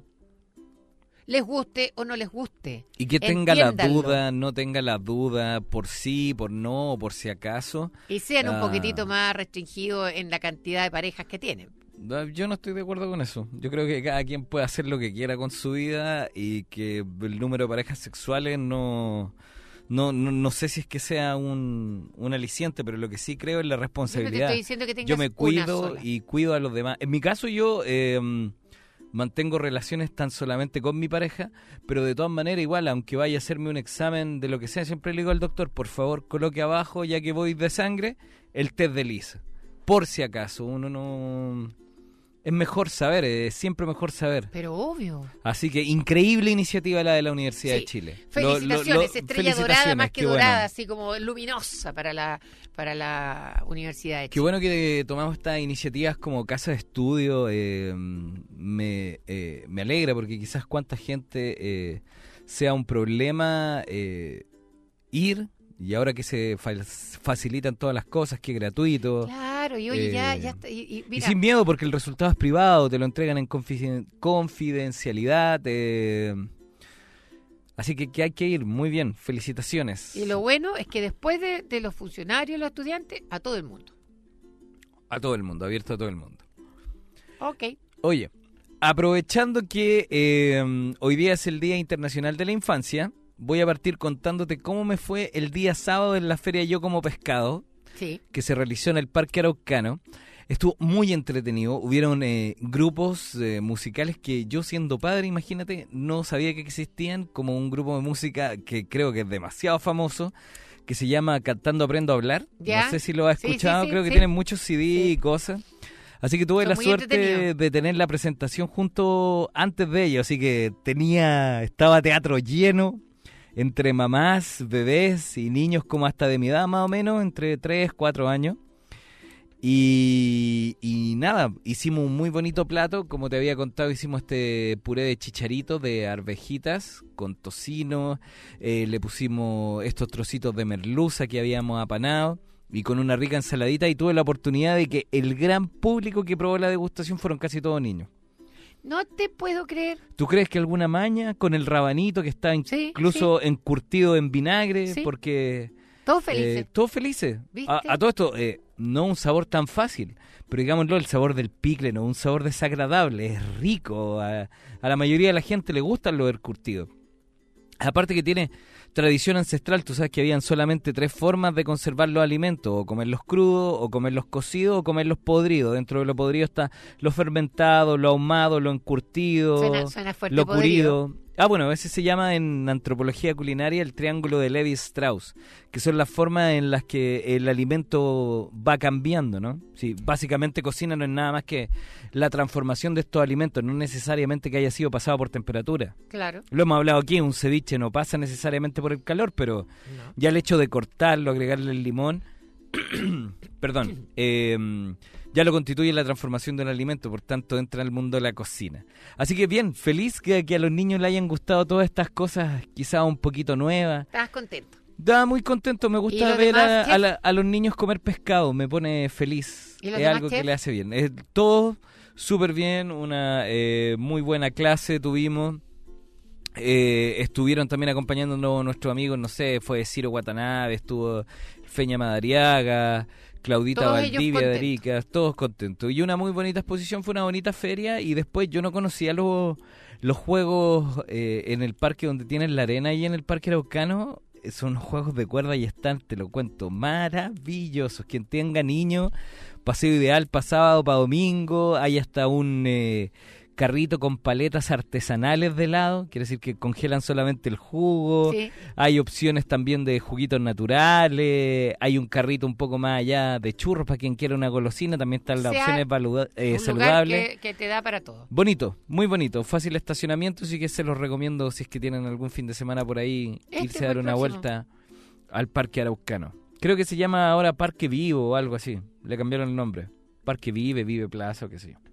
Les guste o no les guste. Y que tenga la Entiéndanlo. duda, no tenga la duda por sí, por no, o por si acaso. Y sean un Ah. poquitito más restringidos en la cantidad de parejas que tienen. No, yo no estoy de acuerdo con eso. Yo creo que cada quien puede hacer lo que quiera con su vida y que el número de parejas sexuales no... No, no, no sé si es que sea un, un aliciente, pero lo que sí creo es la Yo no te responsabilidad. estoy diciendo que tengas Yo me una cuido sola. y cuido a los demás. En mi caso yo eh, mantengo relaciones tan solamente con mi pareja, pero de todas maneras igual, aunque vaya a hacerme un examen de lo que sea, siempre le digo al doctor, por favor coloque abajo, ya que voy de sangre, el test de Lisa. Por si acaso, uno no... Es mejor saber, es siempre mejor saber. Pero obvio. Así que increíble iniciativa la de la Universidad Sí. de Chile. Felicitaciones, Lo- lo- lo- estrella dorada felicitaciones, más que qué bueno. dorada, así como luminosa para la para la Universidad de Qué Chile. bueno que tomamos estas iniciativas como casa de estudio, eh, me, eh, me alegra porque quizás cuánta gente eh, sea un problema eh, ir, Y ahora que se fa- facilitan todas las cosas, que es gratuito. Claro, y oye, eh, ya, ya está. Y, y Y mira, sin miedo, porque el resultado es privado, te lo entregan en confiden- confidencialidad. eh, Así que, que hay que ir. Muy bien, felicitaciones. y lo bueno es que después de, de los funcionarios, los estudiantes, a todo el mundo. A todo el mundo, abierto a todo el mundo. Ok. Oye, aprovechando que eh, hoy día es el Día Internacional de la Infancia, voy a partir contándote cómo me fue el día sábado en la feria Yo Como Pescado, Sí. que se realizó en el Parque Araucano. Estuvo muy entretenido, hubieron eh, grupos eh, musicales que yo siendo padre, imagínate, no sabía que existían, como un grupo de música que creo que es demasiado famoso, que se llama Cantando Aprendo a Hablar. ¿Ya? No sé si lo has Sí, sí, escuchado, sí, creo que sí. tienen muchos C D Sí. y cosas. Así que tuve Son la muy suerte entretenidos. de tener la presentación junto antes de ello, así que tenía, estaba teatro lleno, entre mamás, bebés y niños como hasta de mi edad más o menos, entre tres, cuatro años. Y, y nada, hicimos un muy bonito plato, como te había contado, hicimos este puré de chicharito de arvejitas con tocino, eh, le pusimos estos trocitos de merluza que habíamos apanado y con una rica ensaladita, y tuve la oportunidad de que el gran público que probó la degustación fueron casi todos niños. No te puedo creer. ¿Tú crees que alguna maña con el rabanito que está Sí, incluso encurtido en vinagre? Sí. Porque... Todos felices. Eh, todos felices. ¿Viste? A, a todo esto, eh, no un sabor tan fácil, pero digámoslo, el sabor del picle, no un sabor desagradable, es rico. A, a la mayoría de la gente le gustan los encurtidos. Aparte que tiene tradición ancestral, tú sabes que habían solamente tres formas de conservar los alimentos, o comerlos crudos, o comerlos cocidos, o comerlos podridos. Dentro de lo podrido está lo fermentado, lo ahumado, lo encurtido, Suena, suena fuerte lo podrido. curido. Ah, bueno, a veces se llama en antropología culinaria el triángulo de Levi-Strauss, que son las formas en las que el alimento va cambiando, ¿no? Sí, básicamente cocina no es nada más que la transformación de estos alimentos, no necesariamente que haya sido pasado por temperatura. Claro. Lo hemos hablado aquí, un ceviche no pasa necesariamente por el calor, pero No. ya el hecho de cortarlo, agregarle el limón, perdón, eh, ya lo constituye la transformación del alimento, por tanto entra al mundo de la cocina. Así que bien, feliz que, que a los niños le hayan gustado todas estas cosas quizás un poquito nuevas. Estabas contento. Da muy contento, me ¿Y gusta los ver demás, a, chef? a la- a los niños comer pescado, me pone feliz. ¿Y Es los demás, algo que chef? le hace bien. Es todo súper bien, una eh, muy buena clase tuvimos. Eh, estuvieron también acompañándonos nuestros amigos, no sé, fue Ciro Watanabe, estuvo Feña Madariaga, Claudita Todos ellos Valdivia de contentos. Ericas, todos contentos. Y una muy bonita exposición, fue una bonita feria, y después yo no conocía los, los juegos eh, en el parque donde tienen la arena y en el parque Araucano. eh, Son juegos de cuerda y están, te lo cuento, maravillosos. Quien tenga niños, paseo ideal para sábado, para domingo, hay hasta un... Eh, carrito con paletas artesanales de helado, quiere decir que congelan solamente el jugo. Sí. Hay opciones también de juguitos naturales, hay un carrito un poco más allá de churros para quien quiera una golosina, también están las O sea, opciones valuda- eh, Un lugar saludables. que, que te da para todo. Bonito, muy bonito, fácil estacionamiento, así que se los recomiendo si es que tienen algún fin de semana por ahí, Este irse a fue dar el una próximo. vuelta al Parque Araucano. Creo que se llama ahora Parque Vivo o algo así, le cambiaron el nombre. Parque Vive, Vive Plaza o qué sé yo.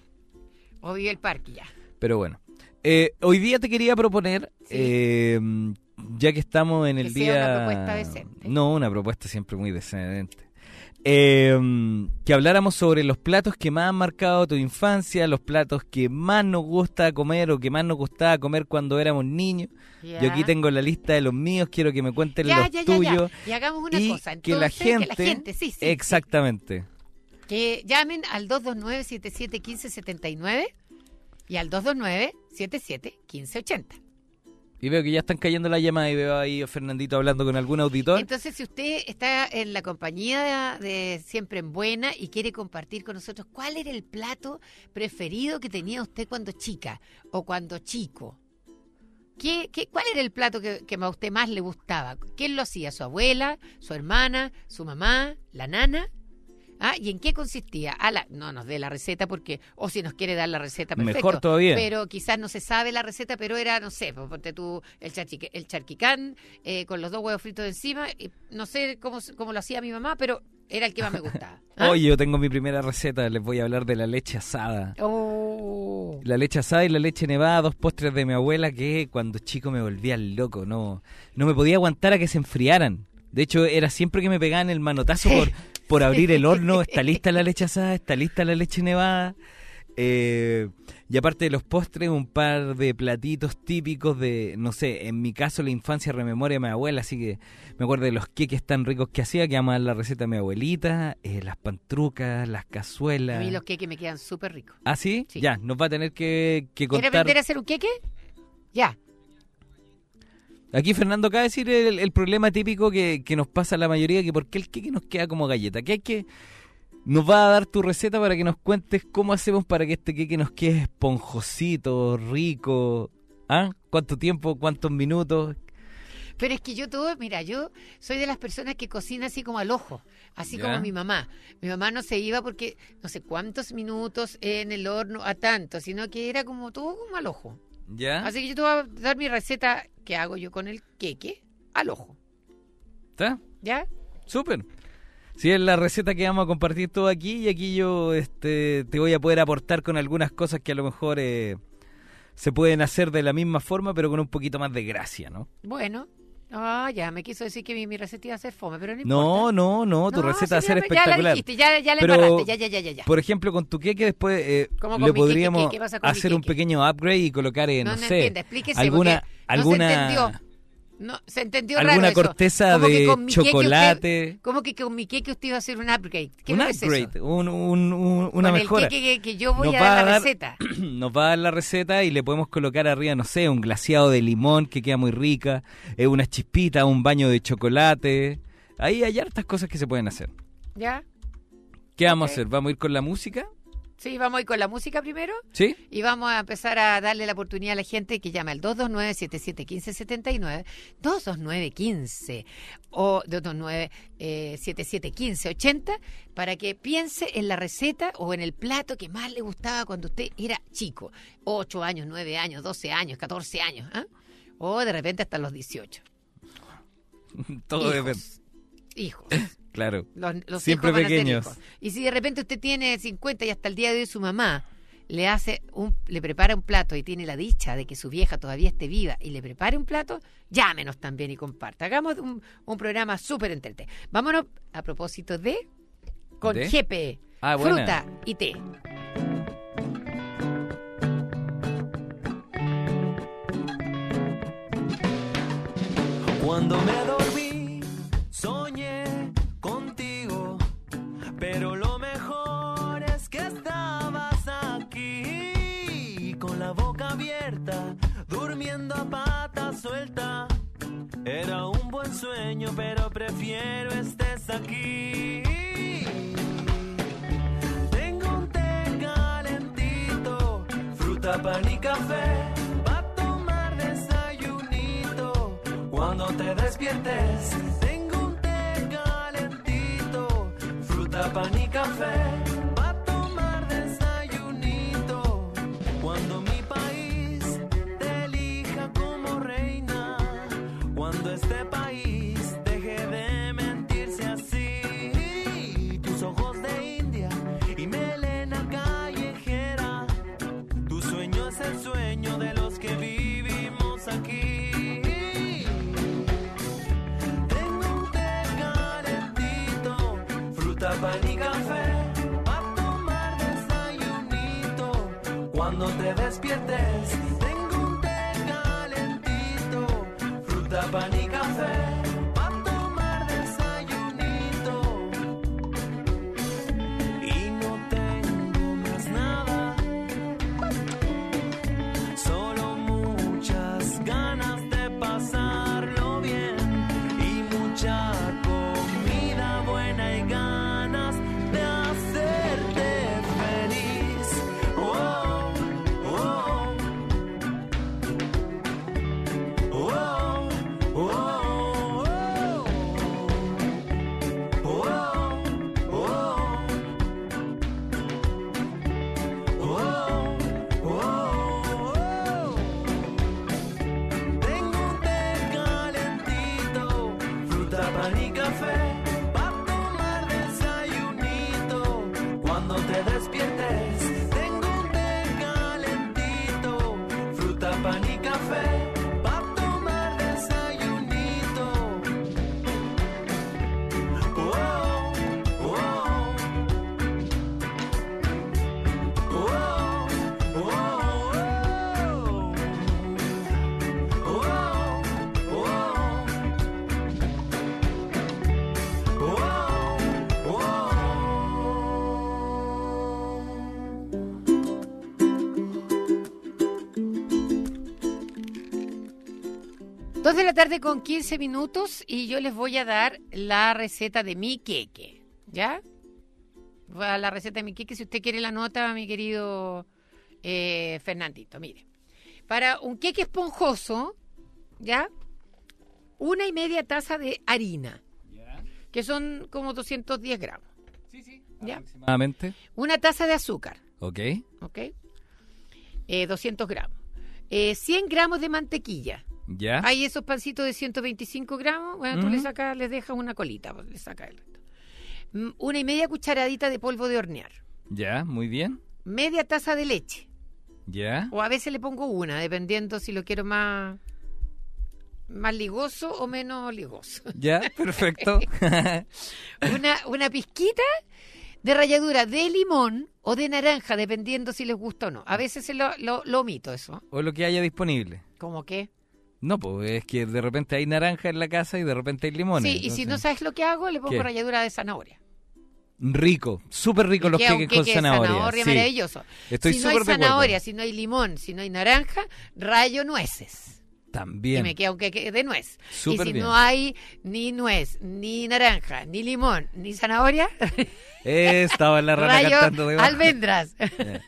O vive el parque ya. Pero bueno, eh, hoy día te quería proponer, Sí. eh, ya que estamos en el Que sea día... una propuesta decente. No, una propuesta siempre muy decente. Eh, que habláramos sobre los platos que más han marcado tu infancia, los platos que más nos gusta comer o que más nos gustaba comer cuando éramos niños. Ya. Yo aquí tengo la lista de los míos, quiero que me cuenten Ya, los ya, ya, tuyos. ya. Y hagamos una y cosa. que la Entonces, gente... que la gente, sí, sí, exactamente. sí. Que llamen al dos dos nueve, siete siete uno cinco siete nueve y al dos dos nueve, siete siete uno cinco ocho cero. Y veo que ya están cayendo las llamadas y veo ahí a Fernandito hablando con algún auditor. Entonces, si usted está en la compañía de Siempre en Buena y quiere compartir con nosotros cuál era el plato preferido que tenía usted cuando chica o cuando chico. ¿Qué, qué, ¿Cuál era el plato que, que a usted más le gustaba? ¿Quién lo hacía? ¿Su abuela? ¿Su hermana? ¿Su mamá? ¿La nana? ¿Ah? ¿Y en qué consistía? Ah, la, no nos dé la receta porque, o si nos quiere dar la receta, perfecto. Mejor todavía. Pero quizás no se sabe la receta, pero era, no sé, pues, ponte tú el, charchique, el charquicán eh, con los dos huevos fritos encima. Y no sé cómo, cómo lo hacía mi mamá, pero era el que más me gustaba. ¿Ah? Oye, yo tengo mi primera receta, les voy a hablar de la leche asada. Oh. La leche asada y la leche nevada, dos postres de mi abuela que cuando chico me volvía loco, no, no me podía aguantar a que se enfriaran. De hecho, era siempre que me pegaban el manotazo por, por abrir el horno. Está lista la leche asada, está lista la leche nevada. Eh, y aparte de los postres, un par de platitos típicos de, no sé, en mi caso la infancia rememoria a mi abuela, así que me acuerdo de los queques tan ricos que hacía, que vamos a dar la receta de mi abuelita, eh, las pantrucas, las cazuelas. A mí los queques me quedan súper ricos. ¿Ah, sí? Sí. Ya, nos va a tener que, que contar. ¿Quiere aprender a hacer un queque? Ya. Aquí Fernando acaba de decir el, el problema típico que, que nos pasa a la mayoría, que por qué el queque nos queda como galleta, que hay que... Nos va a dar tu receta para que nos cuentes cómo hacemos para que este queque nos quede esponjosito, rico. ¿Ah? ¿Cuánto tiempo? ¿Cuántos minutos? Pero es que yo todo, mira, yo soy de las personas que cocina así como al ojo, así ¿Ya? como mi mamá. Mi mamá no se iba porque no sé cuántos minutos en el horno a tanto, sino que era como todo como al ojo. ¿Ya? Así que yo te voy a dar mi receta que hago yo con el queque al ojo. ¿Está? ¿Ya? Súper. Sí, es la receta que vamos a compartir todo aquí, y aquí yo este, te voy a poder aportar con algunas cosas que a lo mejor eh, se pueden hacer de la misma forma, pero con un poquito más de gracia, ¿no? Bueno. Ah, ya, me quiso decir que mi, mi receta iba a ser fome, pero no No, importa. no, no, tu No, receta sí, va a ser ya, espectacular. Ya la dijiste, ya, ya la Pero, embarraste, ya, ya, ya, ya, ya. Por ejemplo, con tu queque después eh, ¿Cómo con le mi queque? podríamos ¿Qué? ¿Qué pasa con mi hacer un queque? pequeño upgrade y colocar, eh, no, No, no sé, entiende, explíquese, alguna, porque alguna, no se entendió. No, se entendió raro alguna eso. corteza Como que de con mi queque chocolate. usted- ¿Cómo que con mi queque usted iba a hacer un upgrade? ¿Qué Un no es upgrade, eso? un, un, un- una Con mejora. el queque que, que yo voy Nos a va dar a la dar- receta. Nos va a dar la receta y le podemos colocar arriba, no sé, un glaseado de limón que queda muy rica, eh, unas chispitas, un baño de chocolate. Ahí hay hartas cosas que se pueden hacer. ¿Ya? ¿Qué vamos Ok. a hacer? ¿Vamos a ir con la música? Sí, vamos a ir con la música primero. ¿Sí? Y vamos a empezar a darle la oportunidad a la gente que llama al dos dos nueve, siete siete uno cinco, siete nueve, dos dos nueve, quince o dos dos nueve, siete siete uno cinco, ochenta, para que piense en la receta o en el plato que más le gustaba cuando usted era chico. ocho años, nueve años, doce años, catorce años. ¿Ah? O de repente hasta los dieciocho. Todo depende. Hijos. Hijos. Claro. Los, los Siempre hijos van a ser pequeños. hijos. Y si de repente usted tiene cincuenta y hasta el día de hoy su mamá le hace un, le prepara un plato y tiene la dicha de que su vieja todavía esté viva y le prepare un plato, llámenos también y comparta. Hagamos un, un programa súper entretenido. Vámonos a propósito de con ¿De? G P E, Ah, buena. fruta y té. Cuando me dormí, soñé contigo, pero lo mejor es que estabas aquí, con la boca abierta, durmiendo a pata suelta. Era un buen sueño, pero prefiero estés aquí. Tengo un té calentito, fruta, pan y café, pa' tomar desayunito. Cuando te despiertes, tengo un té calentito, fruta, pan y café, pa' tomar desayunito. Cuando mi país te elija como reina, cuando este país deje de mentirse así, tus ojos de India y melena callejera, tu sueño es el sueño de los que vivimos aquí. Tengo un té calentito, fruta, pan y café, pa' tomar desayunito. Cuando te despiertes, tengo un té calentito, fruta, pan y café, pa' tomar desayunito. Y no tengo más nada, solo muchas ganas de pasarlo bien y mucha comida buena y ganas de hacerte feliz. Oh, oh, oh, oh, oh, oh, oh. Oh, oh, oh. Tengo un té calentito, fruta, pan y café, pa' tomar desayunito. Cuando te despiertes, tengo un té calentito, fruta, pan y café, pa' tomar desayunito. Dos de la tarde con quince minutos y yo les voy a dar la receta de mi queque, ¿ya? Va la receta de mi queque, si usted quiere la nota, mi querido eh, Fernandito, mire. Para un queque esponjoso, ¿ya? Una y media taza de harina, ¿ya? Que son como doscientos diez gramos. Sí, sí, ¿ya? Aproximadamente. Una taza de azúcar. Ok. Ok. Eh, doscientos gramos. Eh, cien gramos de mantequilla. Ya. Hay esos pancitos de ciento veinticinco gramos. Bueno, tú Uh-huh. le sacas, les dejas una colita, pues, le sacas el resto. Mm, Una y media cucharadita de polvo de hornear. Ya, muy bien. Media taza de leche. Ya. O a veces le pongo una, dependiendo si lo quiero más, más ligoso o menos ligoso. Ya, perfecto. una, una pizquita de ralladura de limón o de naranja, dependiendo si les gusta o no. A veces se lo, lo, lo omito eso. O lo que haya disponible. ¿Cómo qué? No, pues es que de repente hay naranja en la casa y de repente hay limones. Sí, y si entonces- no sabes lo que hago, le pongo ¿Qué? ralladura de zanahoria. Rico, súper rico Y los queda un queques con queque de zanahoria. zanahoria sí. maravilloso. Estoy si no hay súper de acuerdo. zanahoria, si no hay limón, si no hay naranja, rayo nueces. También. Y me queda un queque de nuez. Súper y si bien. no hay ni nuez, ni naranja, ni limón, ni zanahoria, Eh, estaba la rana rayo cantando debajo. almendras. Ya.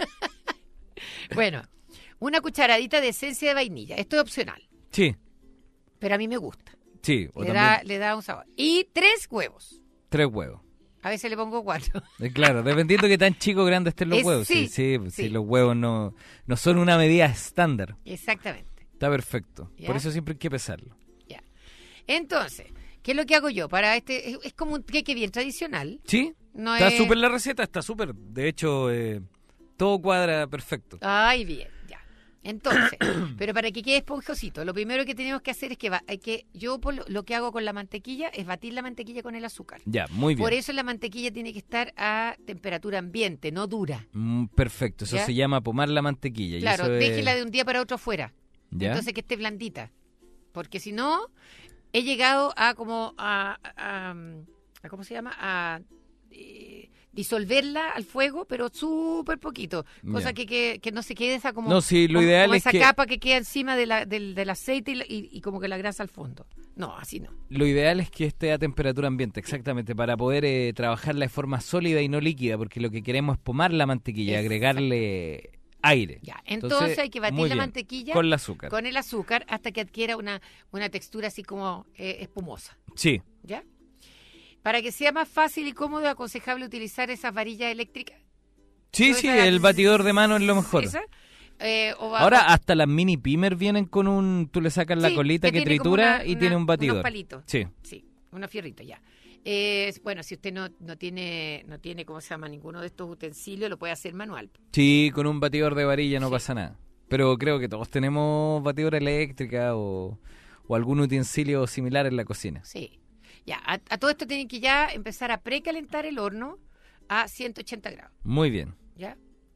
Bueno, una cucharadita de esencia de vainilla. Esto es opcional, Sí, pero a mí me gusta. sí. O Le también da, le da un sabor. Y tres huevos. tres huevos. A veces le pongo cuatro. Eh, Claro, dependiendo de qué tan chico o grande estén los Es- huevos. Sí, sí, sí, pues, sí. sí, los huevos no, no son una medida estándar. Exactamente. Está perfecto. Ya. Por eso siempre hay que pesarlo. Ya. Entonces, ¿qué es lo que hago yo? Para este, es, es como un queque bien tradicional. Sí, No está es- súper la receta, está súper. De hecho, eh, todo cuadra perfecto. Ay, bien, ya. Entonces, pero para que quede esponjosito, lo primero que tenemos que hacer es que, va, hay que yo por lo, lo que hago con la mantequilla es batir la mantequilla con el azúcar. Ya, muy bien. Por eso la mantequilla tiene que estar a temperatura ambiente, no dura. Mm, perfecto, eso ¿Ya? se llama pomar la mantequilla. y Claro, eso es- déjela de un día para otro afuera. ¿Ya? Entonces que esté blandita. Porque si no, he llegado a como a, a- a- ¿cómo se llama? A eh, disolverla al fuego, pero súper poquito. Cosa Ya. que, que, que no se quede esa como, No, sí, lo como- ideal como es esa que- capa que queda encima de la, del, del aceite y, la- y- y como que la grasa al fondo. No, así no. Lo ideal es que esté a temperatura ambiente, exactamente, para poder eh, trabajarla de forma sólida y no líquida, porque lo que queremos es pomar la mantequilla, Exacto. agregarle aire. Ya, entonces, hay que batir muy la bien, mantequilla con el azúcar. con el azúcar hasta que adquiera una, una textura así como eh, espumosa. Sí, ¿Ya? Para que sea más fácil y cómodo, es aconsejable utilizar esas varillas eléctricas. sí, ¿No? sí, Esa- el batidor de mano es lo mejor. ¿Esa? Eh, o va- Ahora hasta las mini pimer vienen con un, tú le sacas la Sí, colita que, tiene como tritura una- y una- tiene un batidor. Unos palitos. Sí, Sí, unos fierritos, ya. Eh, bueno, si usted no, no tiene, no tiene, ¿cómo se llama? Ninguno de estos utensilios, lo puede hacer manual. sí, con un batidor de varilla no Sí. pasa nada. Pero creo que todos tenemos batidora eléctrica o, o algún utensilio similar en la cocina. Sí. Ya, a, a todo esto tienen que ya empezar a precalentar el horno a ciento ochenta grados, Muy bien. ¿ya?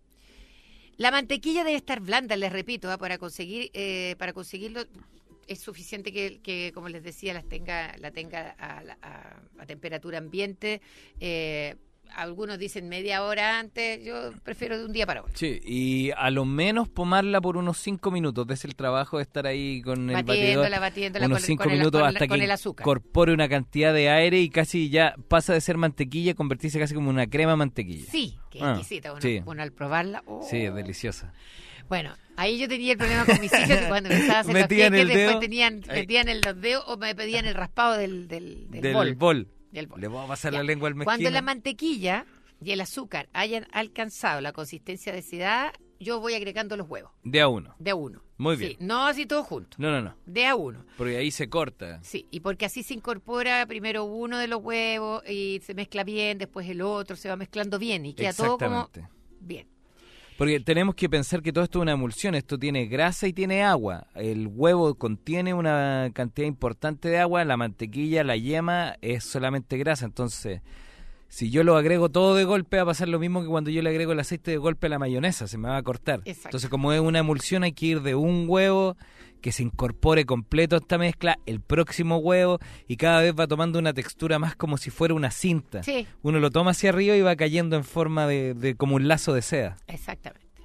La mantequilla debe estar blanda, les repito, ¿ah? para conseguir, eh, para conseguirlo es suficiente que, que, como les decía, las tenga, la tenga a, la- a- a temperatura ambiente. Eh, algunos dicen media hora antes, yo prefiero de un día para otro. Sí, y a lo menos pomarla por unos cinco minutos. Es el trabajo de estar ahí con el Batiéndola, batidor. batiéndola Unos con, cinco con el, minutos con el- hasta con que el azúcar. incorpore una cantidad de aire y casi ya pasa de ser mantequilla a convertirse casi como una crema mantequilla. Sí, qué Ah, exquisita. Uno, sí. uno al probarla. oh. Sí, es deliciosa. Bueno, ahí yo tenía el problema con mis hijas que cuando empezaba a hacer los Metían queques, el después dedo. tenían, Ahí. metían el, los dedos o me pedían el raspado del, del, del, Del bol. bol. Del bol. Le voy a pasar Ya. la lengua al mezquino. Cuando la mantequilla y el azúcar hayan alcanzado la consistencia deseada, yo voy agregando los huevos De a uno. de a uno. Muy Sí, bien. no así todos juntos, No, no, no. de a uno. Porque ahí se corta. Sí, y porque así se incorpora primero uno de los huevos y se mezcla bien, después el otro, se va mezclando bien y queda todo como Exactamente. bien. Porque tenemos que pensar que todo esto es una emulsión, esto tiene grasa y tiene agua. El huevo contiene una cantidad importante de agua, la mantequilla, la yema es solamente grasa. Entonces, si yo lo agrego todo de golpe, va a pasar lo mismo que cuando yo le agrego el aceite de golpe a la mayonesa, se me va a cortar. Exacto. Entonces, como es una emulsión, hay que ir de un huevo que se incorpore completo a esta mezcla, el próximo huevo, y cada vez va tomando una textura más como si fuera una cinta. Sí, Uno lo toma hacia arriba y va cayendo en forma de, de como un lazo de seda. exactamente.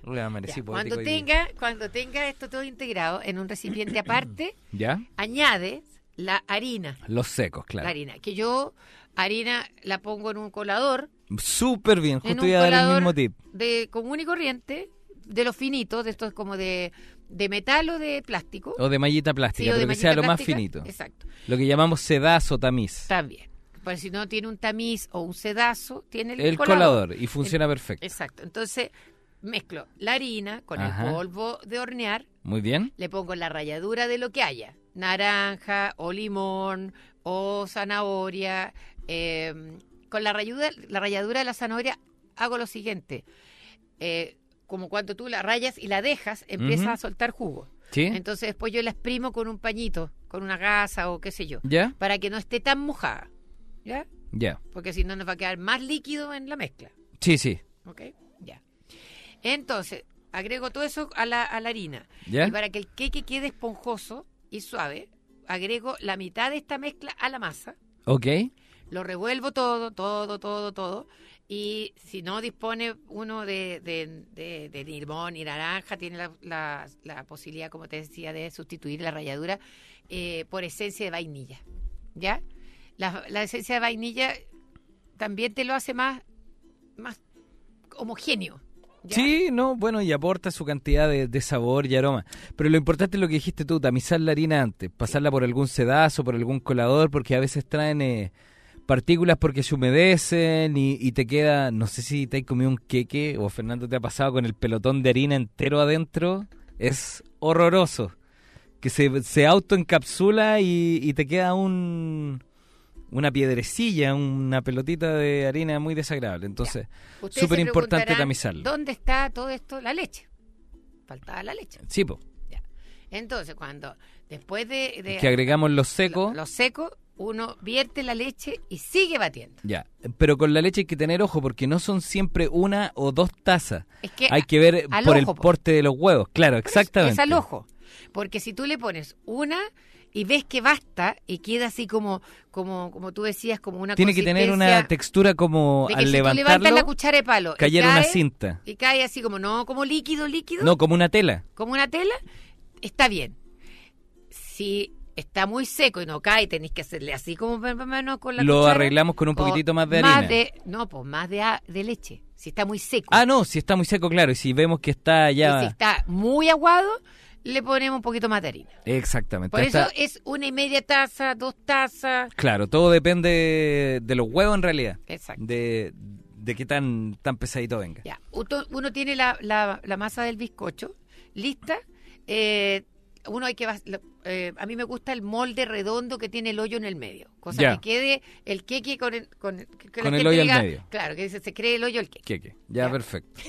Le amanecí Ya, poético cuando hoy día. tenga, cuando tenga esto todo integrado en un recipiente aparte, ¿Ya? añades la harina. Los secos, claro. La harina. Que yo, harina, la pongo en un colador. Súper bien, En justo un iba a dar el colador mismo tip. de común y corriente, de los finitos, de estos como de, de metal o de plástico. O de mallita plástica, Sí, o de pero que mallita sea lo más plástica. finito. Exacto. Lo que llamamos sedazo tamiz. También. Pues si no tiene un tamiz o un sedazo, tiene el, El colador. colador, y funciona El- perfecto. Exacto. Entonces, mezclo la harina con Ajá. el polvo de hornear, Muy bien. le pongo la ralladura de lo que haya, naranja o limón o zanahoria. eh, con la ralladura, la ralladura de la zanahoria hago lo siguiente, eh, como cuando tú la rayas y la dejas, empieza Ujú. a soltar jugo. ¿Sí? Entonces después yo la exprimo con un pañito, con una gasa o qué sé yo, ¿Ya? para que no esté tan mojada, ¿ya? Ya. Porque si no nos va a quedar más líquido en la mezcla. Sí, sí. ¿Ok? Ya. Entonces, agrego todo eso a la, a la harina. ¿Ya? Y para que el queque quede esponjoso y suave, agrego la mitad de esta mezcla a la masa. Ok. Lo revuelvo todo, todo, todo, todo. Y si no dispone uno de, de, de, de limón y naranja, tiene la, la, la posibilidad, como te decía, de sustituir la ralladura eh, por esencia de vainilla. ¿Ya? La, la esencia de vainilla también te lo hace más, más homogéneo. ¿ya? Sí, no, bueno, y aporta su cantidad de, de sabor y aroma. Pero lo importante es lo que dijiste tú, tamizar la harina antes, pasarla por algún sedazo, por algún colador, porque a veces traen eh, partículas porque se humedecen y, y te queda, no sé si te has comido un queque o Fernando te ha pasado con el pelotón de harina entero adentro, es horroroso, que se, se autoencapsula y, y te queda un... una piedrecilla, una pelotita de harina muy desagradable. Entonces, Ustedes súper se importante preguntarán, tamizarlo. ¿dónde está todo esto? La leche. Faltaba la leche. Sí, po. Ya. Entonces, cuando después de, de Que agregamos los secos. lo, lo seco, uno vierte la leche y sigue batiendo. Ya, pero con la leche hay que tener ojo porque no son siempre una o dos tazas. Es que Hay que ver al por el ojo, po. porte de los huevos. Claro, Por eso, exactamente. Es al ojo. Porque si tú le pones una y ves que basta y queda así como, como, como tú decías, como una Tiene que tener una consistencia textura como de que al si tú levantas levantarlo la cuchara de palo y cayera una cae, cinta. y cae así como, no como líquido, líquido, No, como una tela. como una tela, está bien. Si está muy seco y no cae, tenéis que hacerle así como más o menos con la Lo cuchara. arreglamos con un o poquitito más de harina. de- no, pues más de, a- de leche. Si está muy seco. Ah, no, si está muy seco, claro. Y si vemos que está Y ya... si está muy aguado, le ponemos un poquito más de harina. Exactamente. Por eso Está- es una y media taza, dos tazas. Claro, todo depende de los huevos en realidad. Exacto. De, de qué tan, tan pesadito venga. Ya. Uno, uno tiene la, la, la masa del bizcocho lista. Eh, uno hay que vas- lo- eh, a mí me gusta el molde redondo que tiene el hoyo en el medio, cosa Ya. que quede el queque con el con, que- que la Con el gente hoyo al diga, medio. claro, que se, se cree el hoyo el queque. Queque. Ya, Ya. perfecto.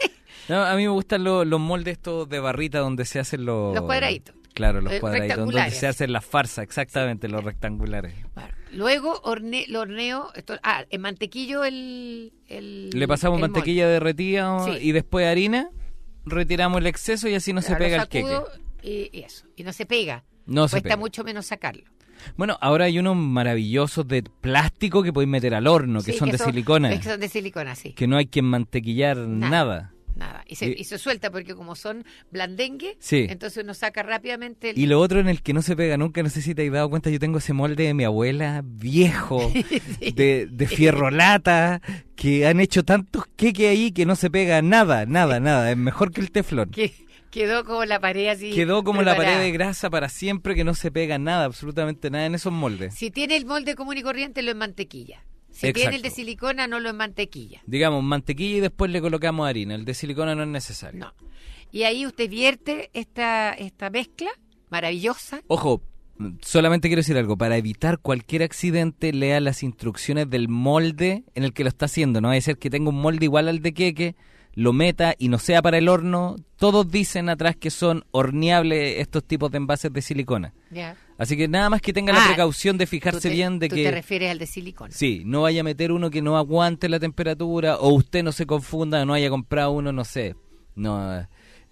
No, a mí me gustan los, los moldes estos de barrita donde se hacen los... Los cuadraditos. Claro, los Eh, cuadraditos, donde rectangulares. se hacen las farsas, exactamente, los rectangulares. Bueno, luego horne, lo horneo, esto, ah, en mantequillo el, el Le pasamos el mantequilla derretida o- Sí. y después harina, retiramos el exceso y así no molde. se Ahora pega lo el queque. sacudo Y, y eso, y no se pega. No se Cuesta pega. mucho menos sacarlo. Bueno, ahora hay unos maravillosos de plástico que podéis meter al horno, que Sí, son de silicona, que son de silicona, sí. que no hay que mantequillar nada. Nada. Nada. Y se, Y- y se suelta porque como son blandengue, Sí. entonces uno saca rápidamente el... Y lo otro en el que no se pega nunca, no sé si te has dado cuenta, yo tengo ese molde de mi abuela viejo, Sí. de, de fierrolata, que han hecho tantos queques ahí que no se pega nada, nada, nada. Es mejor que el teflón. que quedó como la pared así. Quedó como la preparada. pared de grasa para siempre, que no se pega nada, absolutamente nada en esos moldes. Si tiene el molde común y corriente, lo enmantequilla. Si Exacto. tiene el de silicona, no lo enmantequilla. Digamos, mantequilla y después le colocamos harina. El de silicona no es necesario. No. Y ahí usted vierte esta, esta mezcla maravillosa. Ojo, solamente quiero decir algo. Para evitar cualquier accidente, lea las instrucciones del molde en el que lo está haciendo. No va a ser que tenga un molde igual al de queque, lo meta y no sea para el horno. Todos dicen atrás que son horneables estos tipos de envases de silicona. Ya. Así que nada más que tenga Ah, la precaución de Tú fijarse te- bien de tú que... te refieres al de silicona. Sí, no vaya a meter uno que no aguante la temperatura, o usted no se confunda, no haya comprado uno, no sé, no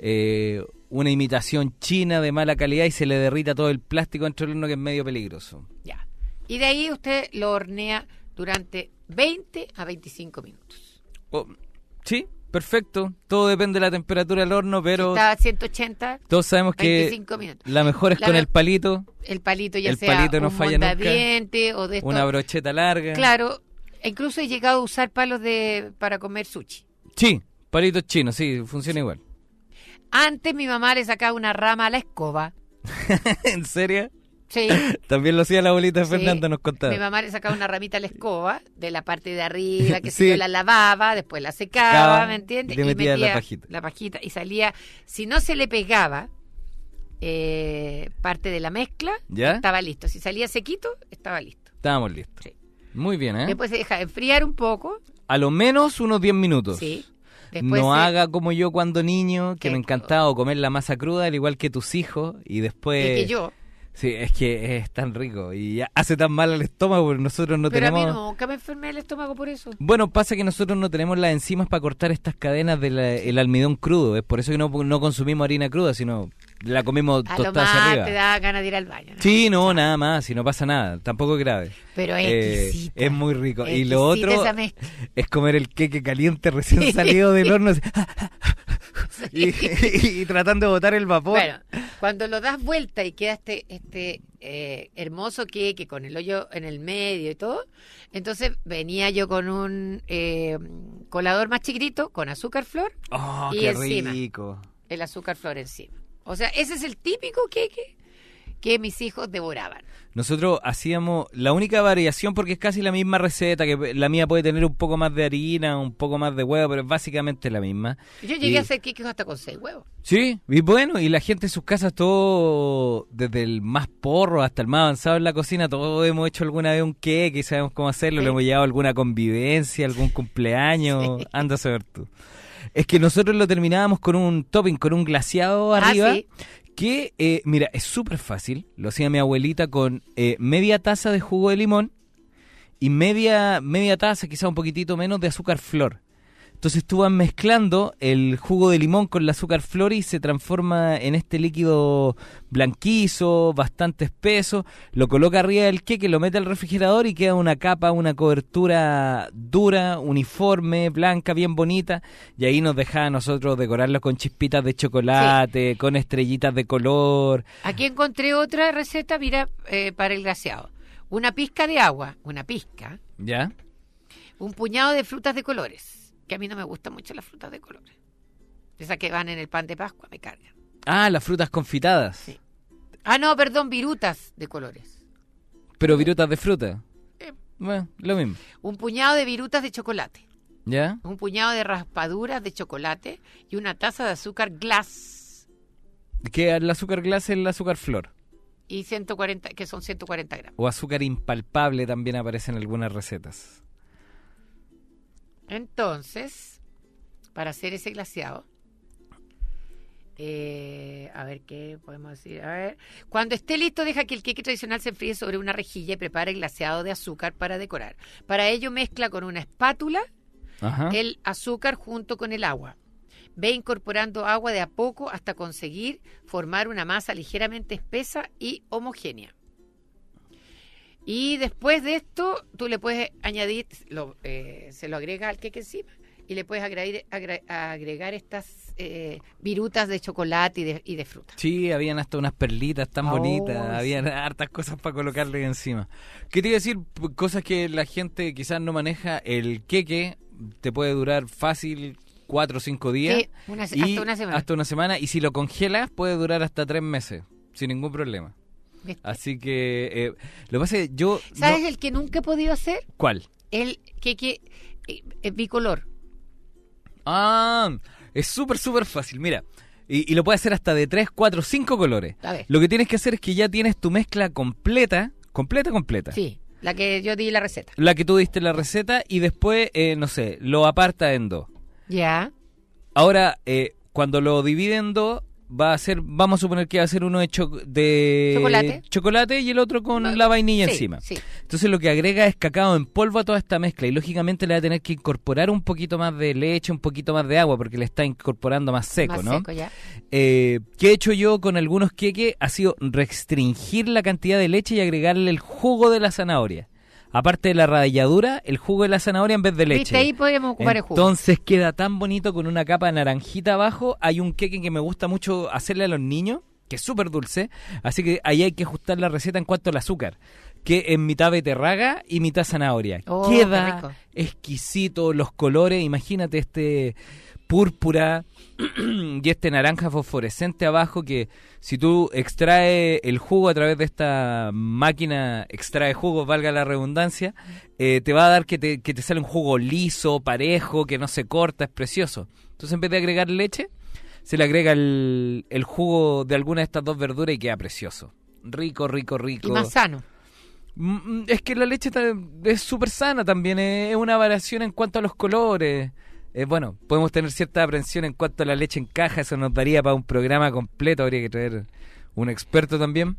eh, una imitación china de mala calidad y se le derrita todo el plástico dentro del horno, que es medio peligroso. Ya. Y de ahí usted lo hornea durante veinte a veinticinco minutos. Oh, sí, perfecto. Todo depende de la temperatura del horno, pero Estaba a ciento ochenta, todos sabemos que veinticinco minutos. la mejor es La con me- el palito, El palito ya El sea palito no un falla nunca. mondadiente o de esto. una brocheta larga. Claro, incluso he llegado a usar palos de para comer sushi. Sí, palitos chinos, sí, funciona igual. Antes mi mamá le sacaba una rama a la escoba. ¿En serio? Sí. También lo hacía la abuelita de Sí. Fernanda, nos Mi contaba. mamá le sacaba una ramita a la escoba de la parte de arriba, que Sí. si yo la lavaba, después la secaba, Secaba, ¿me entiendes? y le metía la pajita. La pajita y salía, si no se le pegaba eh, parte de la mezcla, ¿Ya? estaba listo. Si salía sequito, estaba listo. Estábamos listos. Sí. Muy bien, ¿eh? Después se deja enfriar un poco, A lo menos unos diez minutos. sí. Después No se- haga como yo cuando niño, que Que- me encantaba comer la masa cruda, al igual que tus hijos, y después... y que yo. Sí, es que es tan rico y ya hace tan mal al estómago porque nosotros no Pero tenemos... a mí nunca me enfermé el estómago por eso. Bueno, pasa que nosotros no tenemos las enzimas para cortar estas cadenas del almidón crudo. Es por eso que no, no consumimos harina cruda, sino la comimos A lo tostada hacia más arriba. te da ganas de ir al baño, ¿no? Sí, no, nada más, y no pasa nada, tampoco es grave. Pero es Eh, exquisita. es muy rico. Y lo Exquisita otro esa mezcla. es comer el queque caliente recién Sí. salido del horno así, y, y- y tratando de botar el vapor. Bueno, cuando lo das vuelta y queda este, este eh, hermoso queque con el hoyo en el medio y todo, entonces venía yo con un eh, colador más chiquitito, con azúcar flor, Oh, y qué encima. rico. el azúcar flor encima. O sea, ese es el típico queque que mis hijos devoraban. Nosotros hacíamos la única variación, porque es casi la misma receta, que la mía puede tener un poco más de harina, un poco más de huevo, pero es básicamente la misma. Yo llegué Y- a hacer queques hasta con seis huevos. Sí, y bueno, y la gente en sus casas, todo, desde el más porro hasta el más avanzado en la cocina, todos hemos hecho alguna vez un queque y sabemos cómo hacerlo, Sí. le hemos llevado a alguna convivencia, algún cumpleaños, anda a saber tú. Es que nosotros lo terminábamos con un topping, con un glaseado Ah, arriba, sí. que, eh, mira, es súper fácil, lo hacía mi abuelita con eh, media taza de jugo de limón y media, media taza, quizá un poquitito menos, de azúcar flor. Entonces tú vas mezclando el jugo de limón con el azúcar flor y se transforma en este líquido blanquizo, bastante espeso. Lo coloca arriba del queque, lo mete al refrigerador y queda una capa, una cobertura dura, uniforme, blanca, bien bonita. Y ahí nos deja a nosotros decorarlo con chispitas de chocolate, con estrellitas de color. Aquí encontré otra receta, mira, eh, para el glaseado. Una pizca de agua, una pizca, ¿Ya? un puñado de frutas de colores, que a mí no me gustan mucho las frutas de colores. Esas que van en el pan de Pascua me cargan. Ah, las frutas confitadas. Sí. Ah, no, perdón, virutas de colores. Pero virutas de fruta. Eh. Bueno, lo mismo. Un puñado de virutas de chocolate, ¿Ya? un puñado de raspaduras de chocolate y una taza de azúcar glass Que el azúcar glass es el azúcar flor. y ciento cuarenta, que son ciento cuarenta gramos. O azúcar impalpable también aparece en algunas recetas. Entonces, para hacer ese glaseado, eh, a ver qué podemos decir. A ver, cuando esté listo, deja que el queque tradicional se enfríe sobre una rejilla y prepara el glaseado de azúcar para decorar. Para ello, mezcla con una espátula Ajá. el azúcar junto con el agua. Ve incorporando agua de a poco hasta conseguir formar una masa ligeramente espesa y homogénea. Y después de esto, tú le puedes añadir, lo, eh, se lo agrega al queque encima y le puedes agregar, agra- agregar estas eh, virutas de chocolate y de, y de fruta. Sí, habían hasta unas perlitas tan Oh, bonitas, sí. habían hartas cosas para colocarle encima. ¿Qué te iba a decir? P- Cosas que la gente quizás no maneja. El queque te puede durar fácil cuatro o cinco días. Sí, una se- y hasta una semana. Hasta una semana. Y si lo congelas, puede durar hasta tres meses, sin ningún problema. ¿Viste? Así que, eh, lo que pasa es que yo... ¿Sabes no- el que nunca he podido hacer? ¿Cuál? El queque eh, eh, bicolor. Ah, es súper, súper fácil. Mira, y, y lo puedes hacer hasta de tres, cuatro, cinco colores. A ver. Lo que tienes que hacer es que ya tienes tu mezcla completa, completa, completa. Sí, la que yo di la receta. La que tú diste la receta y después, eh, no sé, lo aparta en dos. Ya. Ahora, eh, cuando lo divide en dos, va a ser, vamos a suponer que va a ser uno de, cho- de Chocolate. chocolate y el otro con No, la vainilla sí, encima. sí. Entonces lo que agrega es cacao en polvo a toda esta mezcla y lógicamente le va a tener que incorporar un poquito más de leche, un poquito más de agua porque le está incorporando más seco, Más ¿no? seco, ya. Eh, ¿Qué he hecho yo con algunos queques? Ha sido restringir la cantidad de leche y agregarle el jugo de la zanahoria. aparte de la ralladura, el jugo de la zanahoria en vez de leche. ¿Viste? Ahí podríamos ocupar el jugo. Entonces queda tan bonito con una capa de naranjita abajo. Hay un queque que me gusta mucho hacerle a los niños, que es súper dulce, así que ahí hay que ajustar la receta en cuanto al azúcar, que es mitad beterraga y mitad zanahoria. Oh, queda exquisito, los colores, imagínate este púrpura y este naranja fosforescente abajo, que si tú extraes el jugo a través de esta máquina extrae jugo, valga la redundancia, eh, te va a dar que te, que te sale un jugo liso, parejo, que no se corta, es precioso. Entonces en vez de agregar leche, se le agrega el, el jugo de alguna de estas dos verduras y queda precioso. Rico, rico, rico. Y más sano. Es que la leche es súper sana también, es una variación en cuanto a los colores. Eh, bueno, podemos tener cierta aprensión en cuanto a la leche en caja, eso nos daría para un programa completo, habría que traer un experto también.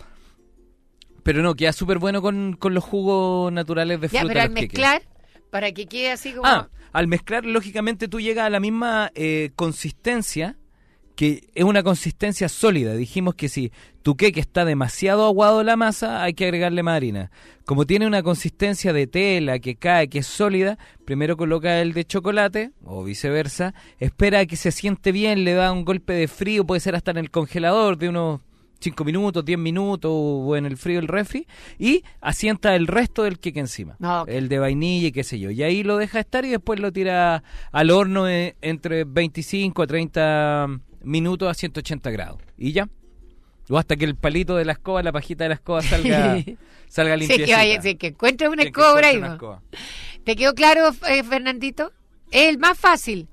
Pero no, queda súper bueno con, con los jugos naturales de fruta. Ya, pero al mezclar, para que quede así como... Ah, al mezclar, lógicamente tú llegas a la misma eh, consistencia, que es una consistencia sólida. Dijimos que si tu queque está demasiado aguado la masa, hay que agregarle más harina. Como tiene una consistencia de tela que cae, que es sólida, primero coloca el de chocolate, o viceversa, espera a que se siente bien, le da un golpe de frío, puede ser hasta en el congelador de unos cinco minutos, diez minutos, o en el frío del refri, y asienta el resto del queque encima. Ah, okay. El de vainilla y qué sé yo. Y ahí lo deja estar y después lo tira al horno de, entre veinticinco a treinta minutos a ciento ochenta grados. Y ya. O hasta que el palito de la escoba, la pajita de la escoba salga, salga limpiecita. Sí, que, vaya, sí, que encuentre una escoba por ahí. Una escoba. ¿Te quedó claro, eh, Fernandito? Es el más fácil.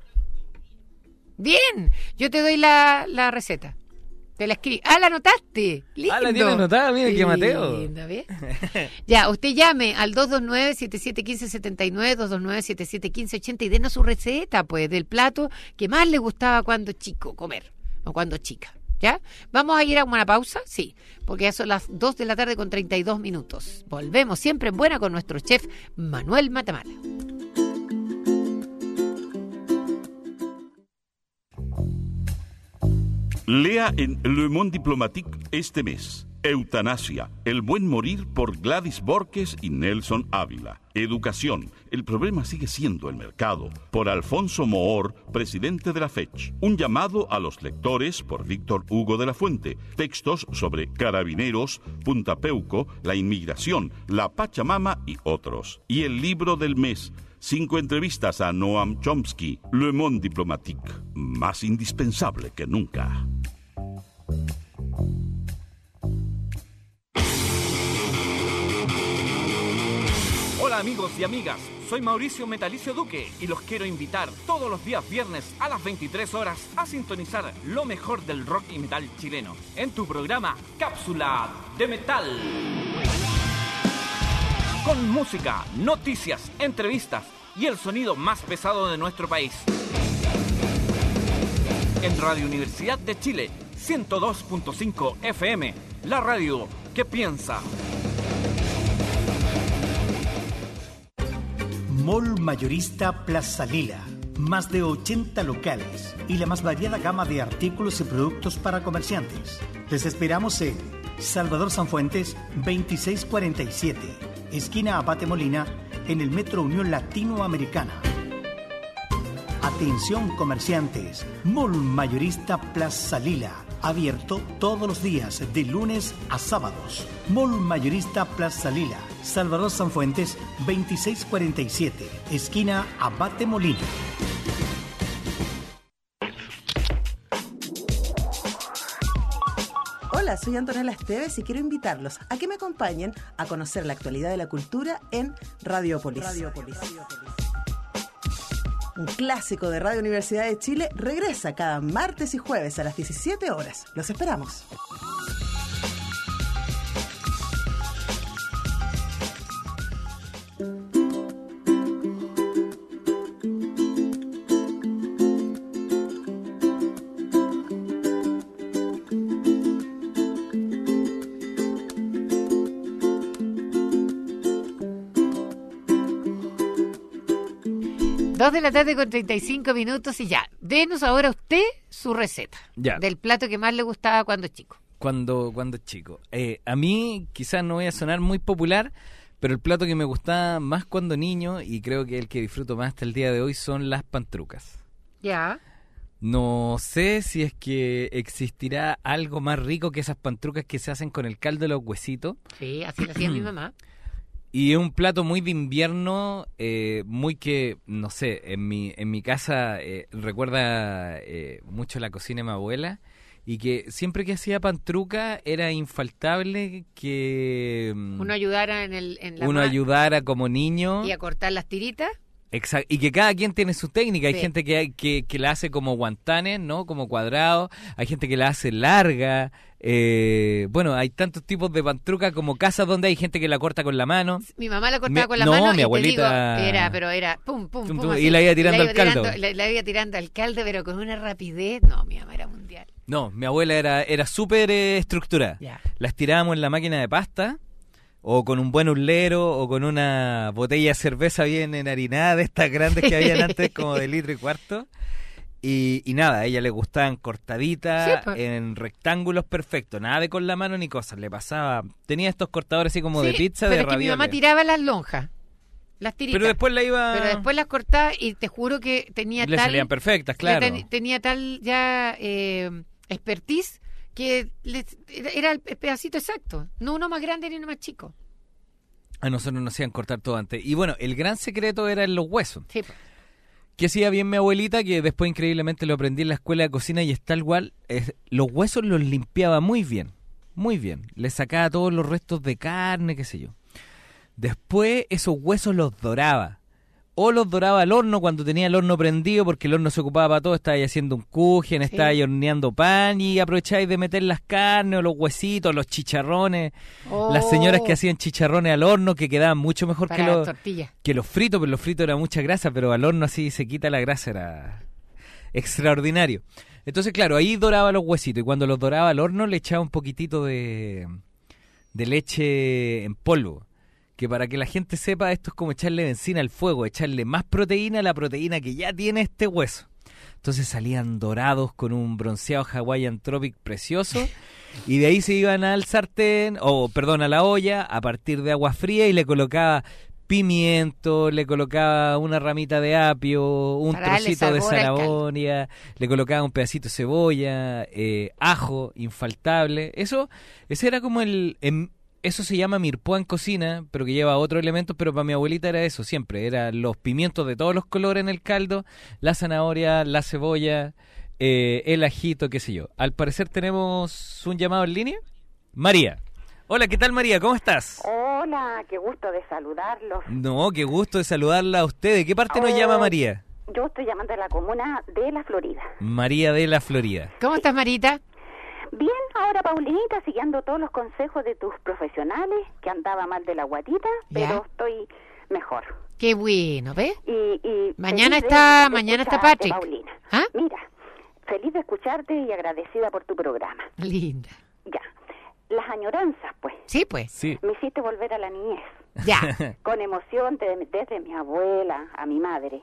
Bien. Yo te doy la, la receta. Te la escribí. Ah, la anotaste. Lindo. Ah, la tiene anotada, mira qué Mateo. Linda, ¿bien? Ya, usted llame al dos dos nueve, siete siete uno cinco, siete nueve, dos dos nueve, siete siete uno cinco, ocho cero y denos su receta, pues, del plato que más le gustaba cuando chico comer, o cuando chica, ¿ya? ¿Vamos a ir a una pausa? Sí, porque ya son las dos de la tarde con treinta y dos minutos. Volvemos siempre en buena con nuestro chef Manuel Matamala. Lea en Le Monde Diplomatique este mes: Eutanasia, el buen morir, por Gladys Borges y Nelson Ávila. Educación, el problema sigue siendo el mercado, por Alfonso Moor, presidente de la Fech. Un llamado a los lectores, por Víctor Hugo de la Fuente. Textos sobre carabineros, Punta Peuco, la inmigración, la Pachamama y otros. Y el libro del mes: cinco entrevistas a Noam Chomsky. Le Monde Diplomatique, más indispensable que nunca. Hola amigos y amigas, soy Mauricio Metalicio Duque y los quiero invitar todos los días viernes a las veintitrés horas a sintonizar lo mejor del rock y metal chileno en tu programa Cápsula de Metal. Con música, noticias, entrevistas y el sonido más pesado de nuestro país. En Radio Universidad de Chile, ciento dos punto cinco F M, la radio que piensa. Mall Mayorista Plaza Lila. Más de ochenta locales y la más variada gama de artículos y productos para comerciantes. Les esperamos en Salvador Sanfuentes veintiséis cuarenta y siete, esquina Abate Molina, en el Metro Unión Latinoamericana. Atención comerciantes, Mall Mayorista Plaza Lila, abierto todos los días de lunes a sábados. Mall Mayorista Plaza Lila, Salvador Sanfuentes veintiséis cuarenta y siete, esquina Abate Molina. Hola, soy Antonella Esteves y quiero invitarlos a que me acompañen a conocer la actualidad de la cultura en Radiopolis. Radiopolis. Un clásico de Radio Universidad de Chile regresa cada martes y jueves a las diecisiete horas. Los esperamos. Dos de la tarde con treinta y cinco minutos y ya. Denos ahora usted su receta ya. Del plato que más le gustaba cuando chico. Cuando, cuando chico. Eh, a mí quizás no voy a sonar muy popular, pero el plato que me gustaba más cuando niño, y creo que el que disfruto más hasta el día de hoy, son las pantrucas. Ya. No sé si es que existirá algo más rico que esas pantrucas que se hacen con el caldo de los huesitos. Sí, así lo hacía mi mamá. Y es un plato muy de invierno, eh, muy que, no sé, en mi en mi casa eh, recuerda eh, mucho la cocina de mi abuela, y que siempre que hacía pantruca era infaltable que mm, Uno ayudara en, el, en la uno ma- ayudara como niño. y a cortar las tiritas. Exacto, y que cada quien tiene su técnica. Hay Sí. gente que, que, que la hace como guantanes, ¿no? Como cuadrado. Hay gente que la hace larga. Eh, bueno, hay tantos tipos de pantruca como casas donde hay gente que la corta con la mano. Mi mamá la cortaba Mi- con la no, mano mi y abuelita- te digo, era, pero era pum, pum, Pum, pum. pum, así. y la iba tirando al caldo. tirando- La, la iba tirando al caldo, pero con una rapidez. No, mi mamá era mundial. No, mi abuela era, era súper eh, estructurada. Ya. Las tirábamos en la máquina de pasta, o con un buen urlero, o con una botella de cerveza bien enharinada, de estas grandes que habían antes, como de litro y cuarto. Y, y nada, a ella le gustaban cortaditas, Sí, pues. en rectángulos perfectos, nada de con la mano ni cosas. Le pasaba, tenía estos cortadores así como de Sí, pizza, pero de es que mi ravioles. mamá tiraba las lonjas, las tiritas. Pero después la iba... Pero después las cortaba y te juro que tenía le tal... salían perfectas, le claro. ten- tenía tal ya eh, expertise que le- era era el pedacito exacto. No uno más grande ni uno más chico. A nosotros nos hacían cortar todo antes. Y bueno, el gran secreto era en los huesos. Sí, pues. Que hacía bien mi abuelita, que después increíblemente lo aprendí en la escuela de cocina y es tal cual, es, los huesos los limpiaba muy bien, muy bien. Le sacaba todos los restos de carne, qué sé yo. Después esos huesos los doraba. O los doraba al horno cuando tenía el horno prendido, porque el horno se ocupaba para todo. Estaba ahí haciendo un kuchen, Sí. estaba ahí horneando pan y aprovecháis de meter las carnes o los huesitos, los chicharrones. Oh, Las señoras que hacían chicharrones al horno que quedaban mucho mejor para que las los... tortillas. Que los fritos, pero los fritos era mucha grasa, pero al horno así se quita la grasa, era extraordinario. Entonces, claro, ahí doraba los huesitos y cuando los doraba al horno le echaba un poquitito de, de leche en polvo. Que para que la gente sepa, esto es como echarle benzina al fuego, echarle más proteína a la proteína que ya tiene este hueso. Entonces salían dorados con un bronceado Hawaiian Tropic precioso y de ahí se iban al sartén, o perdón, a la olla, a partir de agua fría y le colocaba pimiento, le colocaba una ramita de apio, un Para darle trocito de sabor al caldo. zanahoria, le colocaba un pedacito de cebolla, eh, ajo, infaltable. Eso, ese era como el... em- eso se llama mirpoa en cocina, pero que lleva otros elementos, pero para mi abuelita era eso siempre, eran los pimientos de todos los colores en el caldo, la zanahoria, la cebolla, eh, el ajito, qué sé yo. Al parecer tenemos un llamado en línea. María. Hola, ¿qué tal María? ¿Cómo estás? Hola, qué gusto de saludarlos. No, qué gusto de saludarla a usted. ¿De qué parte nos Oh. llama María? Yo estoy llamando de la comuna de La Florida. María de la Florida. ¿Cómo estás, Marita? Bien, ahora Paulinita, siguiendo todos los consejos de tus profesionales, que andaba mal de la guatita, Ya. pero estoy mejor. Qué bueno, ¿ves? Y, y Mañana feliz de- está- de mañana está escucharte, Patrick. Paulina. ¿Ah? Mira, feliz de escucharte y agradecida por tu programa. Linda. Ya, las añoranzas, pues. Sí, pues. Sí. Me hiciste volver a la niñez. Ya. Con emoción de- desde mi abuela a mi madre.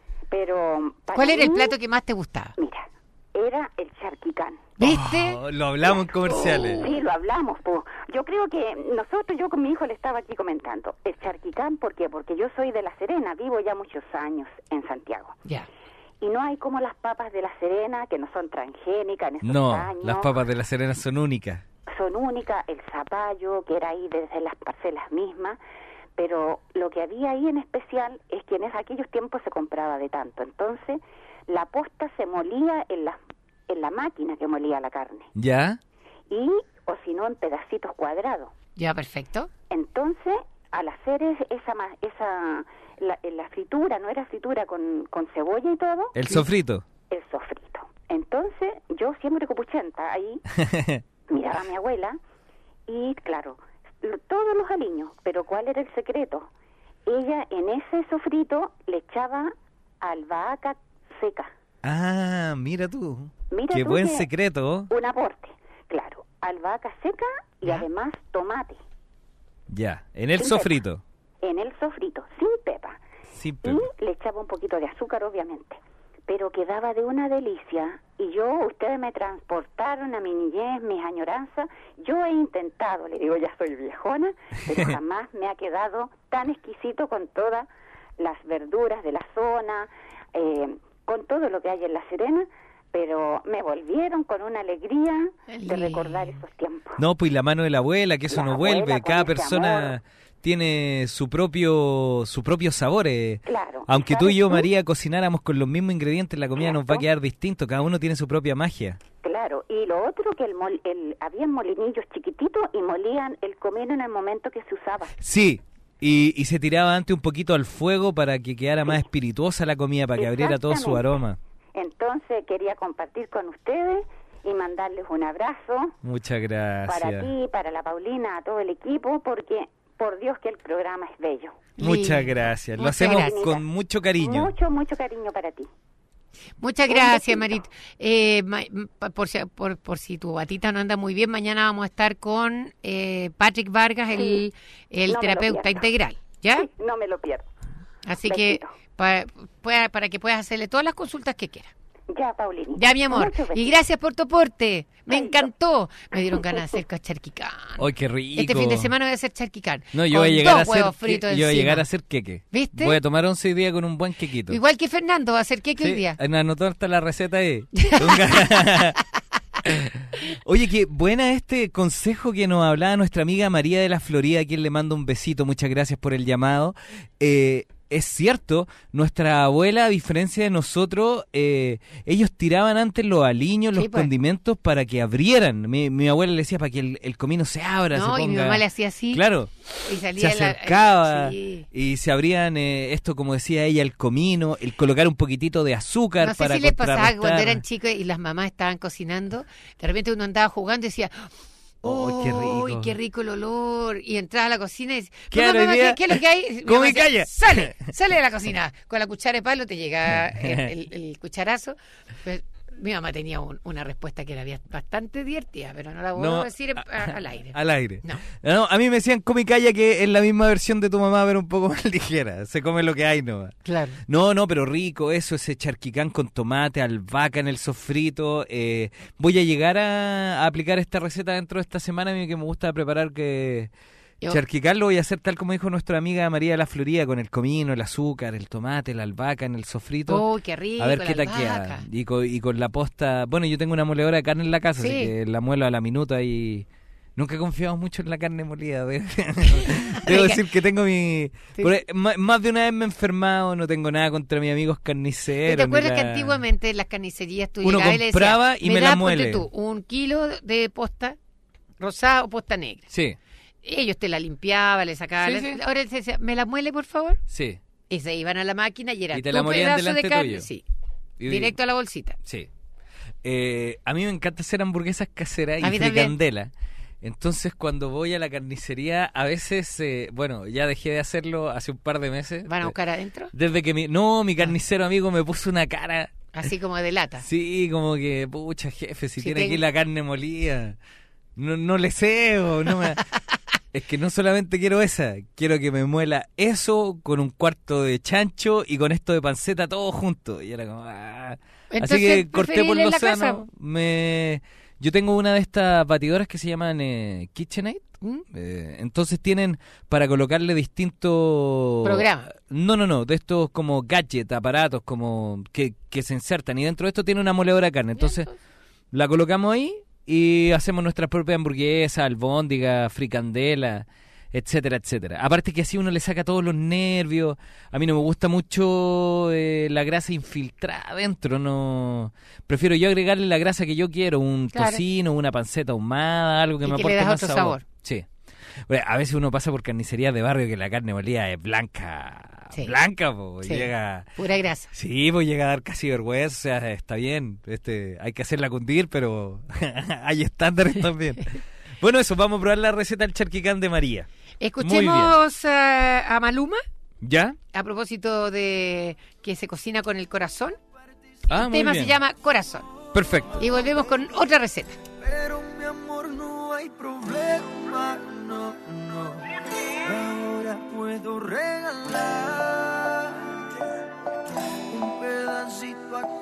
Pero para ¿Cuál era el mí, plato que más te gustaba? Mira, era el charquicán. ¿Viste? Oh, lo hablamos en comerciales. Sí, lo hablamos, pues. Yo creo que nosotros, yo con mi hijo le estaba aquí comentando, el charquicán, ¿por qué? Porque yo soy de La Serena, vivo ya muchos años en Santiago. Ya. Y no hay como las papas de La Serena, que no son transgénicas en esos No, años. las papas de la Serena son únicas. Son únicas, el zapallo, que era ahí desde las parcelas mismas, pero lo que había ahí en especial es que en esos- aquellos tiempos se compraba de tanto. Entonces, la posta se molía en la, en la máquina que molía la carne. ¿Ya? Y, o si no, en pedacitos cuadrados. Ya, perfecto. Entonces, al hacer es- esa ma- esa la, la fritura, no era fritura con, con cebolla y todo, El sofrito. el sofrito. Entonces, yo siempre copuchenta ahí, miraba a mi abuela y, claro, lo- todos los aliños, pero ¿cuál era el secreto? Ella en ese sofrito le echaba albahaca seca. Ah, mira tú. Mira Qué tú buen que- secreto. Un aporte, claro, albahaca seca y ¿Ya? además tomate Ya, en el Sin sofrito. en el sofrito, sin pepa. Sin Y pepa. le echaba un poquito de azúcar, obviamente. pero quedaba de una delicia. Y yo, ustedes me transportaron a mi niñez, mis añoranzas. Yo he intentado, le digo, ya soy viejona, pero jamás me ha quedado tan exquisito con todas las verduras de la zona, eh, con todo lo que hay en La Serena, pero me volvieron con una alegría de recordar esos tiempos. No, pues la mano de la abuela, que eso La no abuela vuelve. con Cada ese persona amor. tiene su propio su propio sabor. eh. Claro. Aunque tú y yo, ¿Sabes tú? María, cocináramos con los mismos ingredientes, la comida nos va a Exacto. quedar distinto. Cada uno tiene su propia magia. Claro, y lo otro que el, mol, el habían molinillos chiquititos y molían el comino en el momento que se usaba. Sí, y, y se tiraba antes un poquito al fuego para que quedara más espirituosa la comida, para que abriera todo su Exactamente. aroma. Entonces quería compartir con ustedes y mandarles un abrazo Muchas para gracias. ti, para la Paulina, a todo el equipo, porque por Dios que el programa es bello. Muchas gracias. Lo Muchas hacemos gracias. con mucho cariño. Mucho, mucho cariño para ti. Muchas Un gracias, besito. Marit. Eh, ma- pa- por, si, por, por si tu batita no anda muy bien, mañana vamos a estar con eh, Patrick Vargas, el, Sí. el No me lo terapeuta pierdo. integral. ¿Ya? Sí, no me lo pierdo. Así Besito. que pa- pueda- para que puedas hacerle todas las consultas que quieras. Ya, Paulina. Ya, mi amor. Muchos Y besitos. gracias por tu aporte. Me Chaito. encantó. Me dieron ganas de hacer charquicán. ¡Ay, qué rico! Este fin de semana voy a hacer charquicán. No, yo con voy a llegar a dos hacer huevos fritos que- yo voy a encima. llegar a hacer queque. ¿Viste? Voy a tomar once hoy día con un buen quequito. Igual que Fernando, va a hacer queque hoy Sí, día. anotó hasta la receta ahí. Oye, qué buena este consejo que nos hablaba nuestra amiga María de la Florida, a quien le mando un besito, muchas gracias por el llamado. Eh, es cierto, nuestra abuela, a diferencia de nosotros, eh, ellos tiraban antes los aliños, los Sí, pues. condimentos para que abrieran. Mi, mi abuela le decía para que el, el comino se abra, No, se y mi ponga... mamá le hacía así. Claro. Y salía Se la- acercaba sí. y se abrían eh, esto, como decía ella, el comino, el colocar un poquitito de azúcar No sé para si les pasaba que cuando contrarrestar. eran chicos y las mamás estaban cocinando, de repente uno andaba jugando y decía, ¡oh, qué rico! ¡Uy, qué rico el olor! Y entraba a la cocina y decía, ¿Qué mamá, hay mamá, hoy día? ¿qué, qué es lo que hay? Mi Come mamá y decía, calla. ¡Sale! ¡Sale de la cocina! Con la cuchara de palo te llega el, el- el cucharazo. Pues, mi mamá tenía un- una respuesta que era bien- bastante divertida, pero no la puedo No, decir a- a- al aire. Al aire. No. No, a mí me decían come y calla, que es la misma versión de tu mamá, pero un poco más ligera. Se come lo que hay nomás. Claro. No, no, pero rico eso, ese charquicán con tomate, albahaca en el sofrito. Eh, voy a llegar a, a aplicar esta receta dentro de esta semana. A mí que me gusta preparar que... Yo- Charquicán lo voy a hacer tal como dijo nuestra amiga María de la Florida, con el comino, el azúcar, el tomate, la albahaca en el sofrito. ¡Oh, qué rico! A ver la qué tal albahaca! queda. Y con, y con la posta... Bueno, yo tengo una moledora de carne en la casa, Sí. así que la muelo a la minuta y... Nunca he confiado mucho en la carne molida. Debo, debo decir que tengo mi... Sí. por ahí, más, más de una vez me he enfermado, no tengo nada contra mis amigos carniceros. ¿Te acuerdas ni que la- antiguamente en las carnicerías tú Uno llegabas y le decías, compraba y me la das, ponte muele"? tú, un kilo de posta rosada o posta negra? Sí, Ellos te la limpiaban, le sacaban. Sí, la- sí. Ahora te decía, ¿me la muele, por favor? sí. Y se iban a la máquina y era Y te tu la molían pedazo de delante carne. tuyo. Sí, Y- directo a la bolsita. Sí. Eh, a mí me encanta hacer hamburguesas caseras y A mí también. fricandela. Entonces, cuando voy a la carnicería, a veces, eh, bueno, ya dejé de hacerlo hace un par de meses. ¿Van a Eh, buscar adentro? Desde que mi... No, mi carnicero amigo me puso una cara... Así como de lata. Sí, como que, pucha, jefe, si, Si tiene tengo- aquí la carne molida. No, no le cebo, no me... Es que no solamente quiero esa, quiero que me muela eso con un cuarto de chancho y con esto de panceta todo junto. Y era como... ah. Entonces, Así que corté por ¿preferible en los la casa? océanos. Me... Yo tengo una de estas batidoras que se llaman eh, KitchenAid. ¿Mm? Eh, entonces tienen para colocarle distintos... Programa. No, no, no, de estos como gadgets, aparatos como que, que se insertan. Y dentro de esto tiene una moledora de carne. Entonces la colocamos ahí y hacemos nuestras propias hamburguesas, albóndigas, fricandela, etcétera, etcétera. Aparte que así uno le saca todos los nervios. A mí no me gusta mucho eh, la grasa infiltrada adentro, no. Prefiero yo agregarle la grasa que yo quiero, un Claro. tocino, una panceta ahumada, algo que Y me que aporte le das más otro sabor. sabor. Sí. Bueno, a veces uno pasa por carnicerías de barrio que la carne molida es blanca, Sí. blanca, po, Sí. llega... Pura grasa. Sí, pues llega a dar casi vergüenza, o sea, está bien, este, hay que hacerla cundir, pero hay estándares también. Bueno, eso, vamos a probar la receta del charquicán de María. Escuchemos a, a Maluma, ¿Ya? a propósito de que se cocina con el corazón. Ah, El muy tema bien. se llama Corazón. Perfecto. Y volvemos con otra receta. Pero mi amor, no hay problema, no, no. Ahora puedo regalar un pedacito a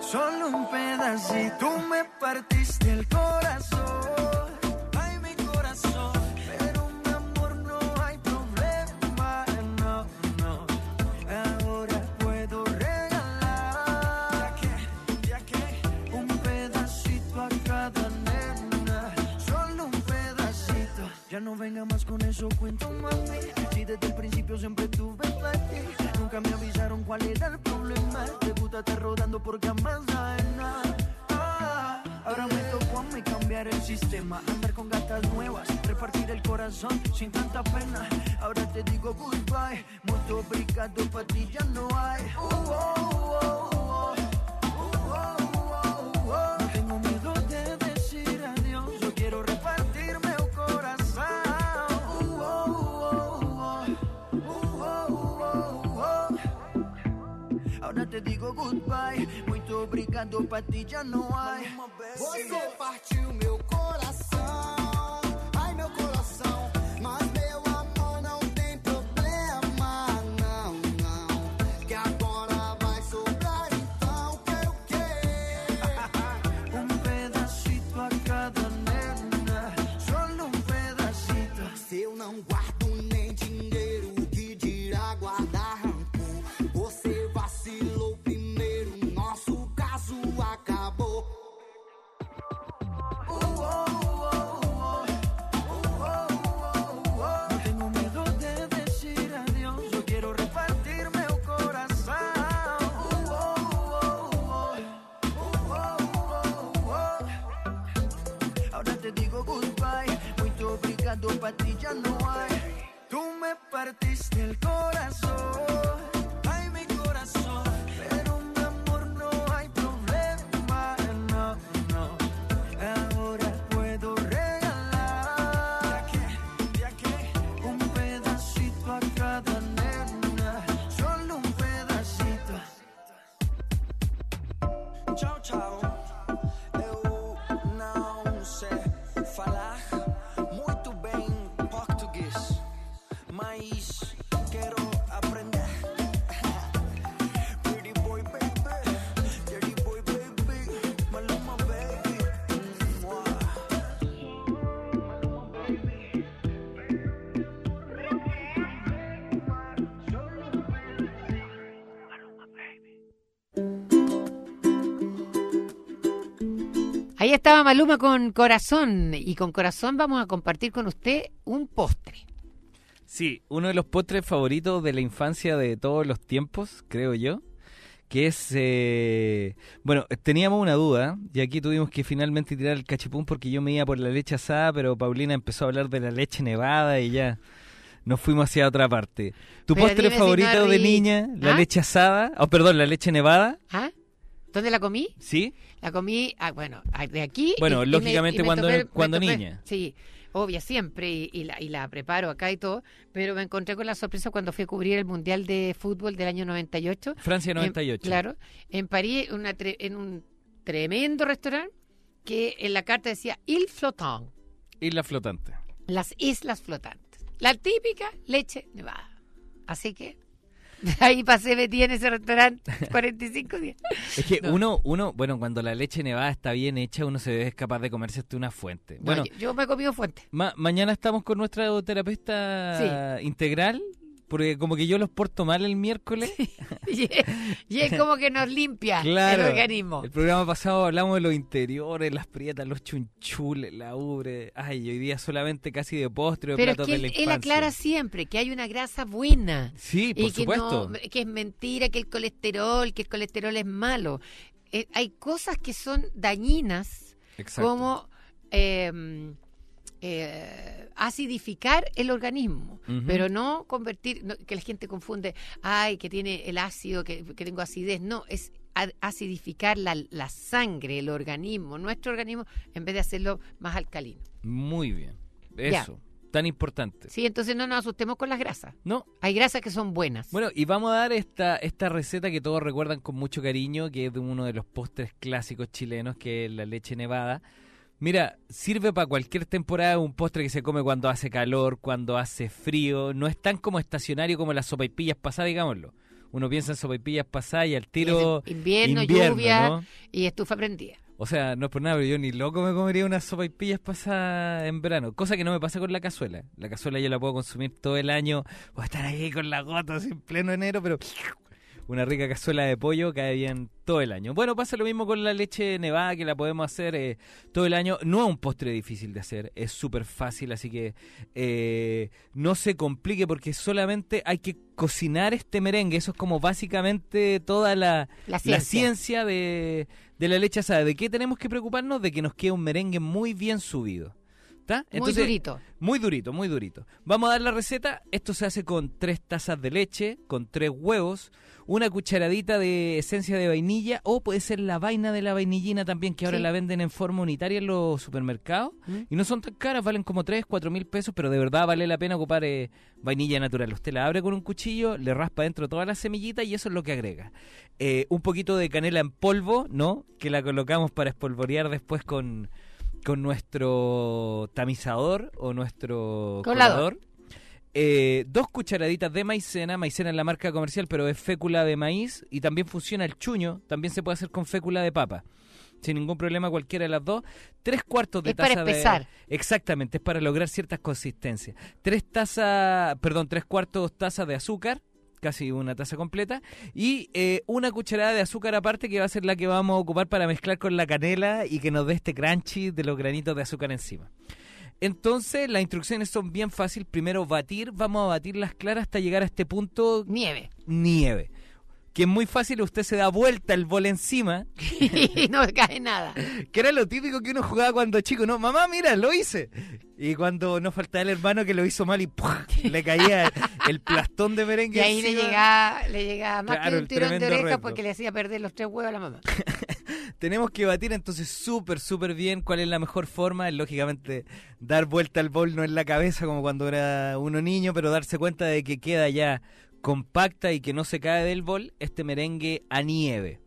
solo un pedacito. Tú me partiste el corazón, ay mi corazón, pero mi amor no hay problema, no, no. Ahora puedo regalar, ya que, ya que, un pedacito a cada nena, solo un pedacito. Ya no venga más con eso, cuento mami, si desde el principio siempre tuve para ti. Nunca me avisaron cuál era el problema. Te gusta estar rodando por camas ajenas. Ah, ahora me tocó a mí cambiar el sistema, andar con gatas nuevas, repartir el corazón sin tanta pena. Ahora te digo goodbye, mucho obrigado, para ti ya no hay. Uh, oh, oh, oh. Uh, oh, oh, oh. No tengo miedo de decir adiós, yo quiero repartirme el corazón. Uh, oh, oh, oh. Uh, oh, oh, oh. Ahora te digo goodbye, muito obrigado, pra ti já não há. Você partiu meu coração, ai meu coração, mas meu amor não tem problema, não, não, que agora vai sobrar, então quero o quê? Um pedacito a cada nena, só um pedacito. Se eu não guardo nem dinheiro, que dirá guardar rancor? Você vacilou primeiro, nosso caso acabou. Uh, oh, oh, oh. Uh, oh, oh, oh. No tengo miedo de decir adiós, yo quiero repartir meu corazón. Uh, oh, oh, oh. Uh, oh, oh, oh. Ahora te digo goodbye, muito obrigado, pra ti ya no hay. Tú me partiste el corazón, ay mi corazón, pero mi amor no hay problema, no, no. Ahora puedo regalar, ya que, un pedacito a cada nena, solo un pedacito. Tchau, tchau. Eu não sei falar muito bem português, mas quero aprender. Pretty boy, baby, dirty boy, baby, Maluma, baby. Mua. Ahí estaba Maluma con Corazón, y con Corazón vamos a compartir con usted un postre. Sí, uno de los postres favoritos de la infancia de todos los tiempos, creo yo, que es... Eh... Bueno, teníamos una duda, y aquí tuvimos que finalmente tirar el cachipún porque yo me iba por la leche asada, pero Paulina empezó a hablar de la leche nevada y ya nos fuimos hacia otra parte. ¿Tu Pero postre dime si favorito no de ri- niña? ¿La ¿Ah? leche asada? Oh, perdón, ¿la leche nevada? ¿Ah? ¿Dónde la comí? ¿Sí? La comí, ah, bueno, ah, de aquí. Bueno, y- y me- lógicamente y me cuando- topé- me cuando topé- niña. Sí, obvia siempre, y, y la, y la preparo acá y todo, pero me encontré con la sorpresa cuando fui a cubrir el Mundial de Fútbol del año noventa y ocho. Francia noventa y ocho. En- claro, en París, una tre- en un tremendo restaurante que en la carta decía Il Flottant, Isla flotante. las islas flotantes. La típica leche nevada. Así que ahí pasé metida en ese restaurante cuarenta y cinco días. Es que No. uno, uno, bueno, cuando la leche nevada está bien hecha, uno se es capaz de comerse hasta una fuente. No, Bueno, yo, yo me he comido fuente. ma- mañana estamos con nuestra terapeuta integral, porque como que yo los porto mal el miércoles. Y es, y es como que nos limpia Claro. el organismo. El programa pasado hablamos de los interiores, las prietas, los chunchules, la ubre. Ay, hoy día solamente casi de postre o Pero es platos que de él, la él infancia. aclara siempre que hay una grasa buena. Sí, por y que supuesto. no- que es mentira, que el colesterol, que el colesterol es malo. Eh, hay cosas que son dañinas, Exacto. como eh, eh, acidificar el organismo, Ujú. pero no convertir, no, que la gente confunde, ay, que tiene el ácido, que, que tengo acidez. No, es a- acidificar la, la sangre, el organismo, nuestro organismo, en vez de hacerlo más alcalino. Muy bien. Ya. Eso, tan importante. Sí, entonces no nos asustemos con las grasas. No. Hay grasas que son buenas. Bueno, y vamos a dar esta, esta receta que todos recuerdan con mucho cariño, que es de uno de los postres clásicos chilenos, que es la leche nevada. Mira, sirve para cualquier temporada, un postre que se come cuando hace calor, cuando hace frío, no es tan como estacionario como las sopaipillas pasadas, digámoslo. uno piensa en sopaipillas pasadas y al tiro Y es invierno, invierno, lluvia ¿no? y estufa prendida. O sea, no es por nada, pero yo ni loco me comería unas sopaipillas pasadas en verano. Cosa que no me pasa con la cazuela. La cazuela yo la puedo consumir todo el año. O estar ahí con la gota así en pleno enero, pero una rica cazuela de pollo cae bien todo el año. Bueno, pasa lo mismo con la leche nevada, que la podemos hacer eh, todo el año. No es un postre difícil de hacer, es súper fácil, así que eh, no se complique porque solamente hay que cocinar este merengue. Eso es como básicamente toda la, La ciencia. la ciencia de, de la leche asada. ¿De qué tenemos que preocuparnos? De que nos quede un merengue muy bien subido. ¿Está? Muy durito. Muy durito, muy durito. Vamos a dar la receta. Esto se hace con tres tazas de leche, con tres huevos, una cucharadita de esencia de vainilla, o puede ser la vaina de la vainillina también, que ahora Sí. la venden en forma unitaria en los supermercados. ¿Mm? Y no son tan caras, valen como tres, cuatro mil pesos, pero de verdad vale la pena ocupar eh, vainilla natural. Usted la abre con un cuchillo, le raspa dentro todas las semillitas y eso es lo que agrega. Eh, un poquito de canela en polvo, ¿no? Que la colocamos para espolvorear después con... con nuestro tamizador o nuestro Colador. colador. Eh, dos cucharaditas de maicena. Maicena es la marca comercial, pero es fécula de maíz. Y también funciona el chuño. También se puede hacer con fécula de papa. Sin ningún problema, cualquiera de las dos. Tres cuartos de Es para taza de... espesar. Exactamente, es para lograr ciertas consistencias. Tres tazas, perdón, tres cuartos tazas de azúcar. Casi una taza completa, y eh, una cucharada de azúcar aparte que va a ser la que vamos a ocupar para mezclar con la canela y que nos dé este crunchy de los granitos de azúcar encima. Entonces, las instrucciones son bien fáciles. Primero, batir. Vamos a batir las claras hasta llegar a este punto... Nieve. Nieve. Que es muy fácil, usted se da vuelta el bol encima. Y no cae nada. Que era lo típico que uno jugaba cuando chico, ¿no? Mamá, mira, lo hice. Y cuando nos faltaba el hermano que lo hizo mal y ¡puf! Le caía el, el plastón de merengue Y ahí le encima. llegaba, le llegaba más Claro, que el un tirón de tremendo oreja reto. porque le hacía perder los tres huevos a la mamá. Tenemos que batir entonces súper, súper bien cuál es la mejor forma. Es lógicamente dar vuelta al bol, no en la cabeza como cuando era uno niño, pero darse cuenta de que queda ya compacta y que no se cae del bol este merengue a nieve.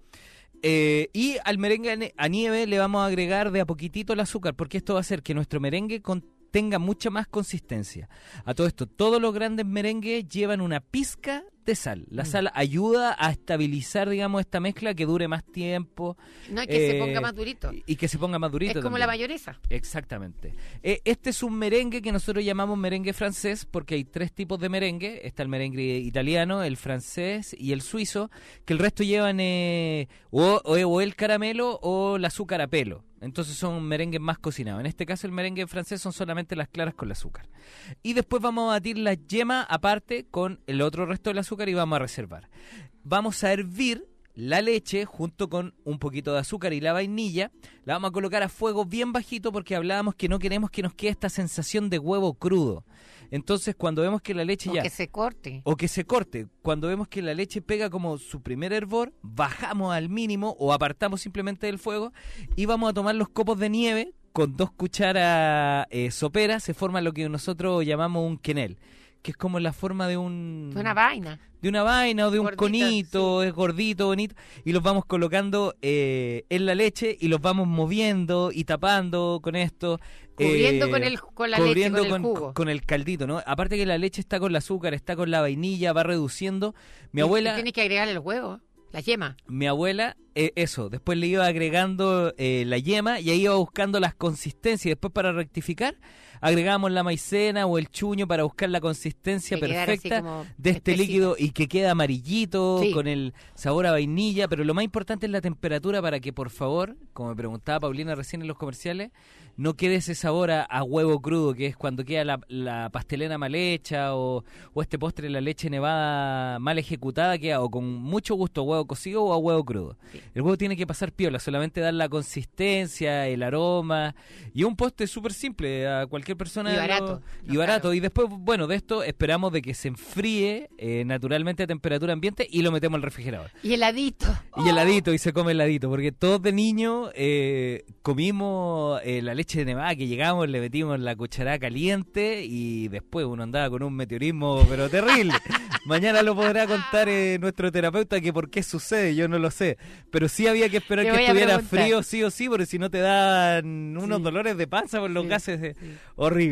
Eh, y al merengue a ne- a nieve le vamos a agregar de a poquitito el azúcar, porque esto va a hacer que nuestro merengue con- tenga mucha más consistencia. A todo esto, todos los grandes merengues llevan una pizca de sal. La Mm. sal ayuda a estabilizar, digamos, esta mezcla, que dure más tiempo. No, que se eh, ponga más durito. Y que se ponga más durito. Es como también. la mayonesa. Exactamente. Eh, este es un merengue que nosotros llamamos merengue francés porque hay tres tipos de merengue. Está el merengue italiano, el francés y el suizo, que el resto llevan eh, o, o- o el caramelo o el azúcar a pelo. Entonces son merengues más cocinados. En este caso el merengue francés son solamente las claras con el azúcar. Y después vamos a batir la yema aparte con el otro resto del azúcar y vamos a reservar. Vamos a hervir la leche junto con un poquito de azúcar y la vainilla. La vamos a colocar a fuego bien bajito porque hablábamos que no queremos que nos quede esta sensación de huevo crudo. Entonces cuando vemos que la leche O ya... que se corte. O que se corte. Cuando vemos que la leche pega como su primer hervor, bajamos al mínimo o apartamos simplemente del fuego y vamos a tomar los copos de nieve con dos cucharas eh, soperas. Se forma lo que nosotros llamamos un quenel, que es como la forma de un... Una vaina. de una vaina o de un Gordita, conito, es gordito, bonito, y los vamos colocando eh, en la leche y los vamos moviendo y tapando con esto. Cubriendo eh, con el- con la leche, cubriendo con el con, jugo. con el caldito, ¿no? Aparte que la leche está con el azúcar, está con la vainilla, va reduciendo. Mi Y- abuela... y tienes que agregarle los huevos, la yema. Mi abuela, eh, eso, después le iba agregando eh, la yema y ahí iba buscando las consistencias. Después para rectificar, agregamos la maicena o el chuño para buscar la consistencia Que quedara así perfecta como de este espesita. líquido y que queda amarillito, Sí. con el sabor a vainilla. Pero lo más importante es la temperatura para que, por favor, como me preguntaba Paulina recién en los comerciales, no quede ese sabor a, a huevo crudo, que es cuando queda la, la pastelera mal hecha o, o este postre de la leche nevada mal ejecutada, queda o con mucho gusto a huevo cocido o a huevo crudo. El huevo tiene que pasar piola, solamente dar la consistencia, el aroma, y un postre súper simple, a cualquier persona. Y lo- barato. y barato. Y después, bueno, de esto esperamos de que se enfríe eh, naturalmente a temperatura ambiente y lo metemos al refrigerador. Y heladito. Y heladito, y se come heladito, porque todos de niño eh, comimos eh, la leche de nevada, que llegamos, le metimos la cucharada caliente y después uno andaba con un meteorismo, pero terrible. Mañana lo podrá contar eh, nuestro terapeuta que por qué sucede, yo no lo sé. Pero sí había que esperar Le que voy a estuviera preguntar. frío sí o sí, porque si no te dan unos Sí. dolores de panza por los Sí, gases. eh, sí. Horrible.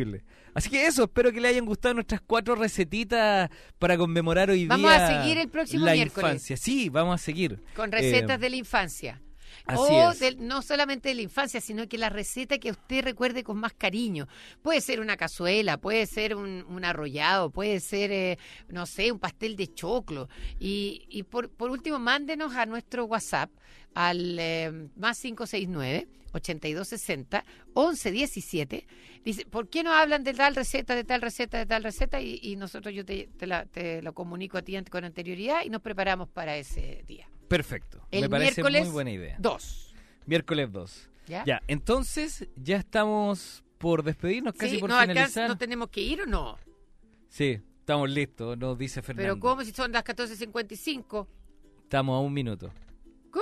Así que eso, espero que le hayan gustado nuestras cuatro recetitas para conmemorar hoy vamos día a seguir el próximo la miércoles. Infancia. Sí, vamos a seguir. Con recetas Eh, de la infancia. Así O es. de- no solamente de la infancia, sino que la receta que usted recuerde con más cariño. Puede ser una cazuela, puede ser un, un arrollado, puede ser, eh, no sé, un pastel de choclo. Y, y por, por último, mándenos a nuestro WhatsApp al eh, más cinco seis nueve, ochenta y dos sesenta, once diecisiete. Dice, ¿por qué no hablan de tal receta, de tal receta, de tal receta? Y, y nosotros yo te, te, la, te lo comunico a ti ant- con anterioridad y nos preparamos para ese día. Perfecto. El Me parece miércoles muy buena idea. dos. Miércoles dos. ¿Ya? Ya, entonces ya estamos por despedirnos, casi Sí, por no, alcanza- finalizar. ¿no tenemos que ir o no? Sí, estamos listos, nos dice Fernando. Pero ¿cómo si son las catorce cincuenta y cinco? Estamos a un minuto. ¿Cómo?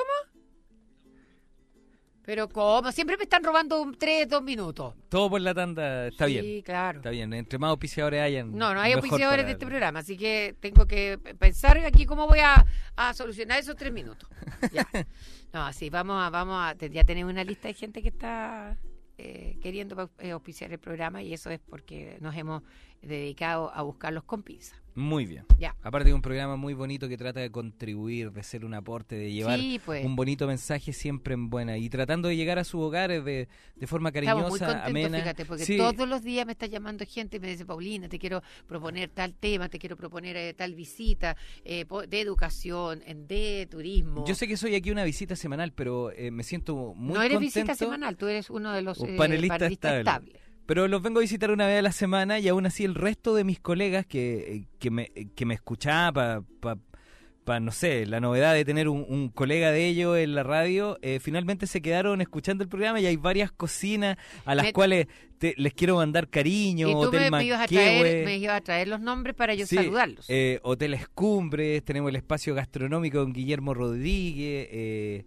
Pero ¿cómo? Siempre me están robando un tres, dos minutos. Todo por la tanda, está Sí, bien. claro. Está bien, entre más auspiciadores hayan. No, no hay mejor auspiciadores para- de este programa, así que tengo que pensar aquí cómo voy a, a solucionar esos tres minutos. Ya. No, sí, vamos a, vamos a, ya tenemos una lista de gente que está eh, queriendo eh, auspiciar el programa y eso es porque nos hemos dedicado a buscarlos con pinzas. Muy bien. Ya. Aparte de un programa muy bonito que trata de contribuir, de ser un aporte, de llevar Sí, pues. un bonito mensaje siempre en buena y tratando de llegar a sus hogares de, de forma Estamos muy cariñosa, contentos, amena. fíjate, porque Sí. todos los días me está llamando gente y me dice, Paulina, te quiero proponer tal tema, te quiero proponer eh, tal visita eh, po- de educación, en- de turismo. Yo sé que soy aquí una visita semanal, pero eh, me siento muy no eres contento. visita semanal, tú eres uno de los Un eh, panelista panelistas estable. estables. Pero los vengo a visitar una vez a la semana y aún así el resto de mis colegas que, que me que me escuchaban para, pa, pa, no sé, la novedad de tener un, un colega de ellos en la radio, eh, finalmente se quedaron escuchando el programa y hay varias cocinas a las Me- cuales te- les quiero mandar cariño, Y tú Hotel me, me ibas a traer, Manquehue. me ibas a traer los nombres para yo Sí, saludarlos. eh, Hoteles Cumbres, tenemos el espacio gastronómico con Guillermo Rodríguez, eh,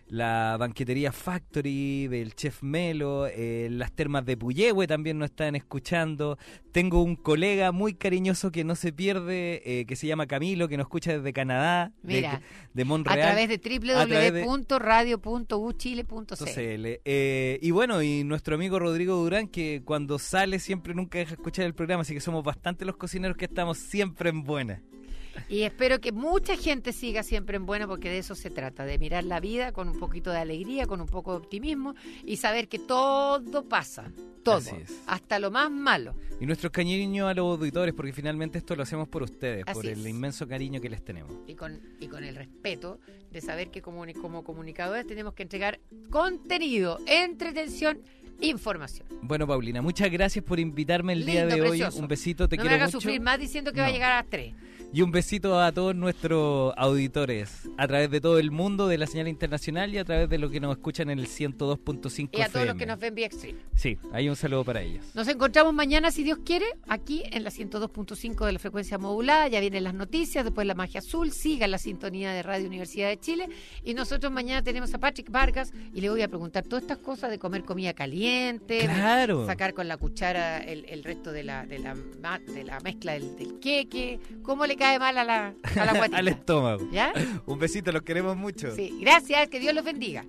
la banquetería Factory del Chef Melo, eh, las termas de Puyehue también nos están escuchando. Tengo un colega muy cariñoso que no se pierde, eh, que se llama Camilo, que nos escucha desde Canadá, de- Mira, de, a Montreal. través de a través de- w w w punto radio punto u chile punto c l. C L. Eh, y bueno, y nuestro amigo Rodrigo Durán, que cuando sale siempre nunca deja escuchar el programa, así que somos bastante los cocineros que estamos siempre en buena. Y espero que mucha gente siga siempre en buena, porque de eso se trata, de mirar la vida con un poquito de alegría, con un poco de optimismo y saber que todo pasa, todo, Así es. hasta lo más malo. Y nuestros cariños a los auditores, porque finalmente esto lo hacemos por ustedes, Así por el es. inmenso cariño que les tenemos. Y con, y con el respeto de saber que como, como comunicadores tenemos que entregar contenido, entretención, información. Bueno, Paulina, muchas gracias por invitarme el día Lindo, de hoy. precioso. Un besito, te no me quiero hagas mucho. sufrir más diciendo que va a No. llegar a las tres. Y un besito a todos nuestros auditores a través de todo el mundo, de la señal internacional y a través de los que nos escuchan en el ciento dos punto cinco Y a F todos M. los que nos ven vía Extreme. Sí, hay un saludo para ellos. Nos encontramos mañana, si Dios quiere, aquí en la ciento dos punto cinco de la frecuencia modulada. Ya vienen las noticias, después la magia azul. Sigan la sintonía de Radio Universidad de Chile. Y nosotros mañana tenemos a Patrick Vargas y le voy a preguntar todas estas cosas de comer comida caliente, Claro. sacar con la cuchara el, el resto de la, de la, ma- de la mezcla del, del queque, cómo le cae mal a la, a la guatita. Al estómago. ¿Ya? Un besito, los queremos mucho. Sí, gracias, que Dios los bendiga.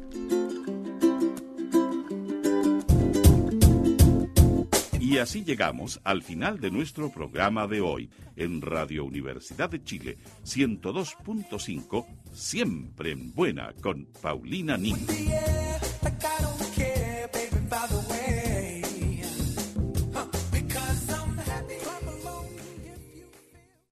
Y así llegamos al final de nuestro programa de hoy en Radio Universidad de Chile ciento dos punto cinco, siempre en buena con Paulina Nin.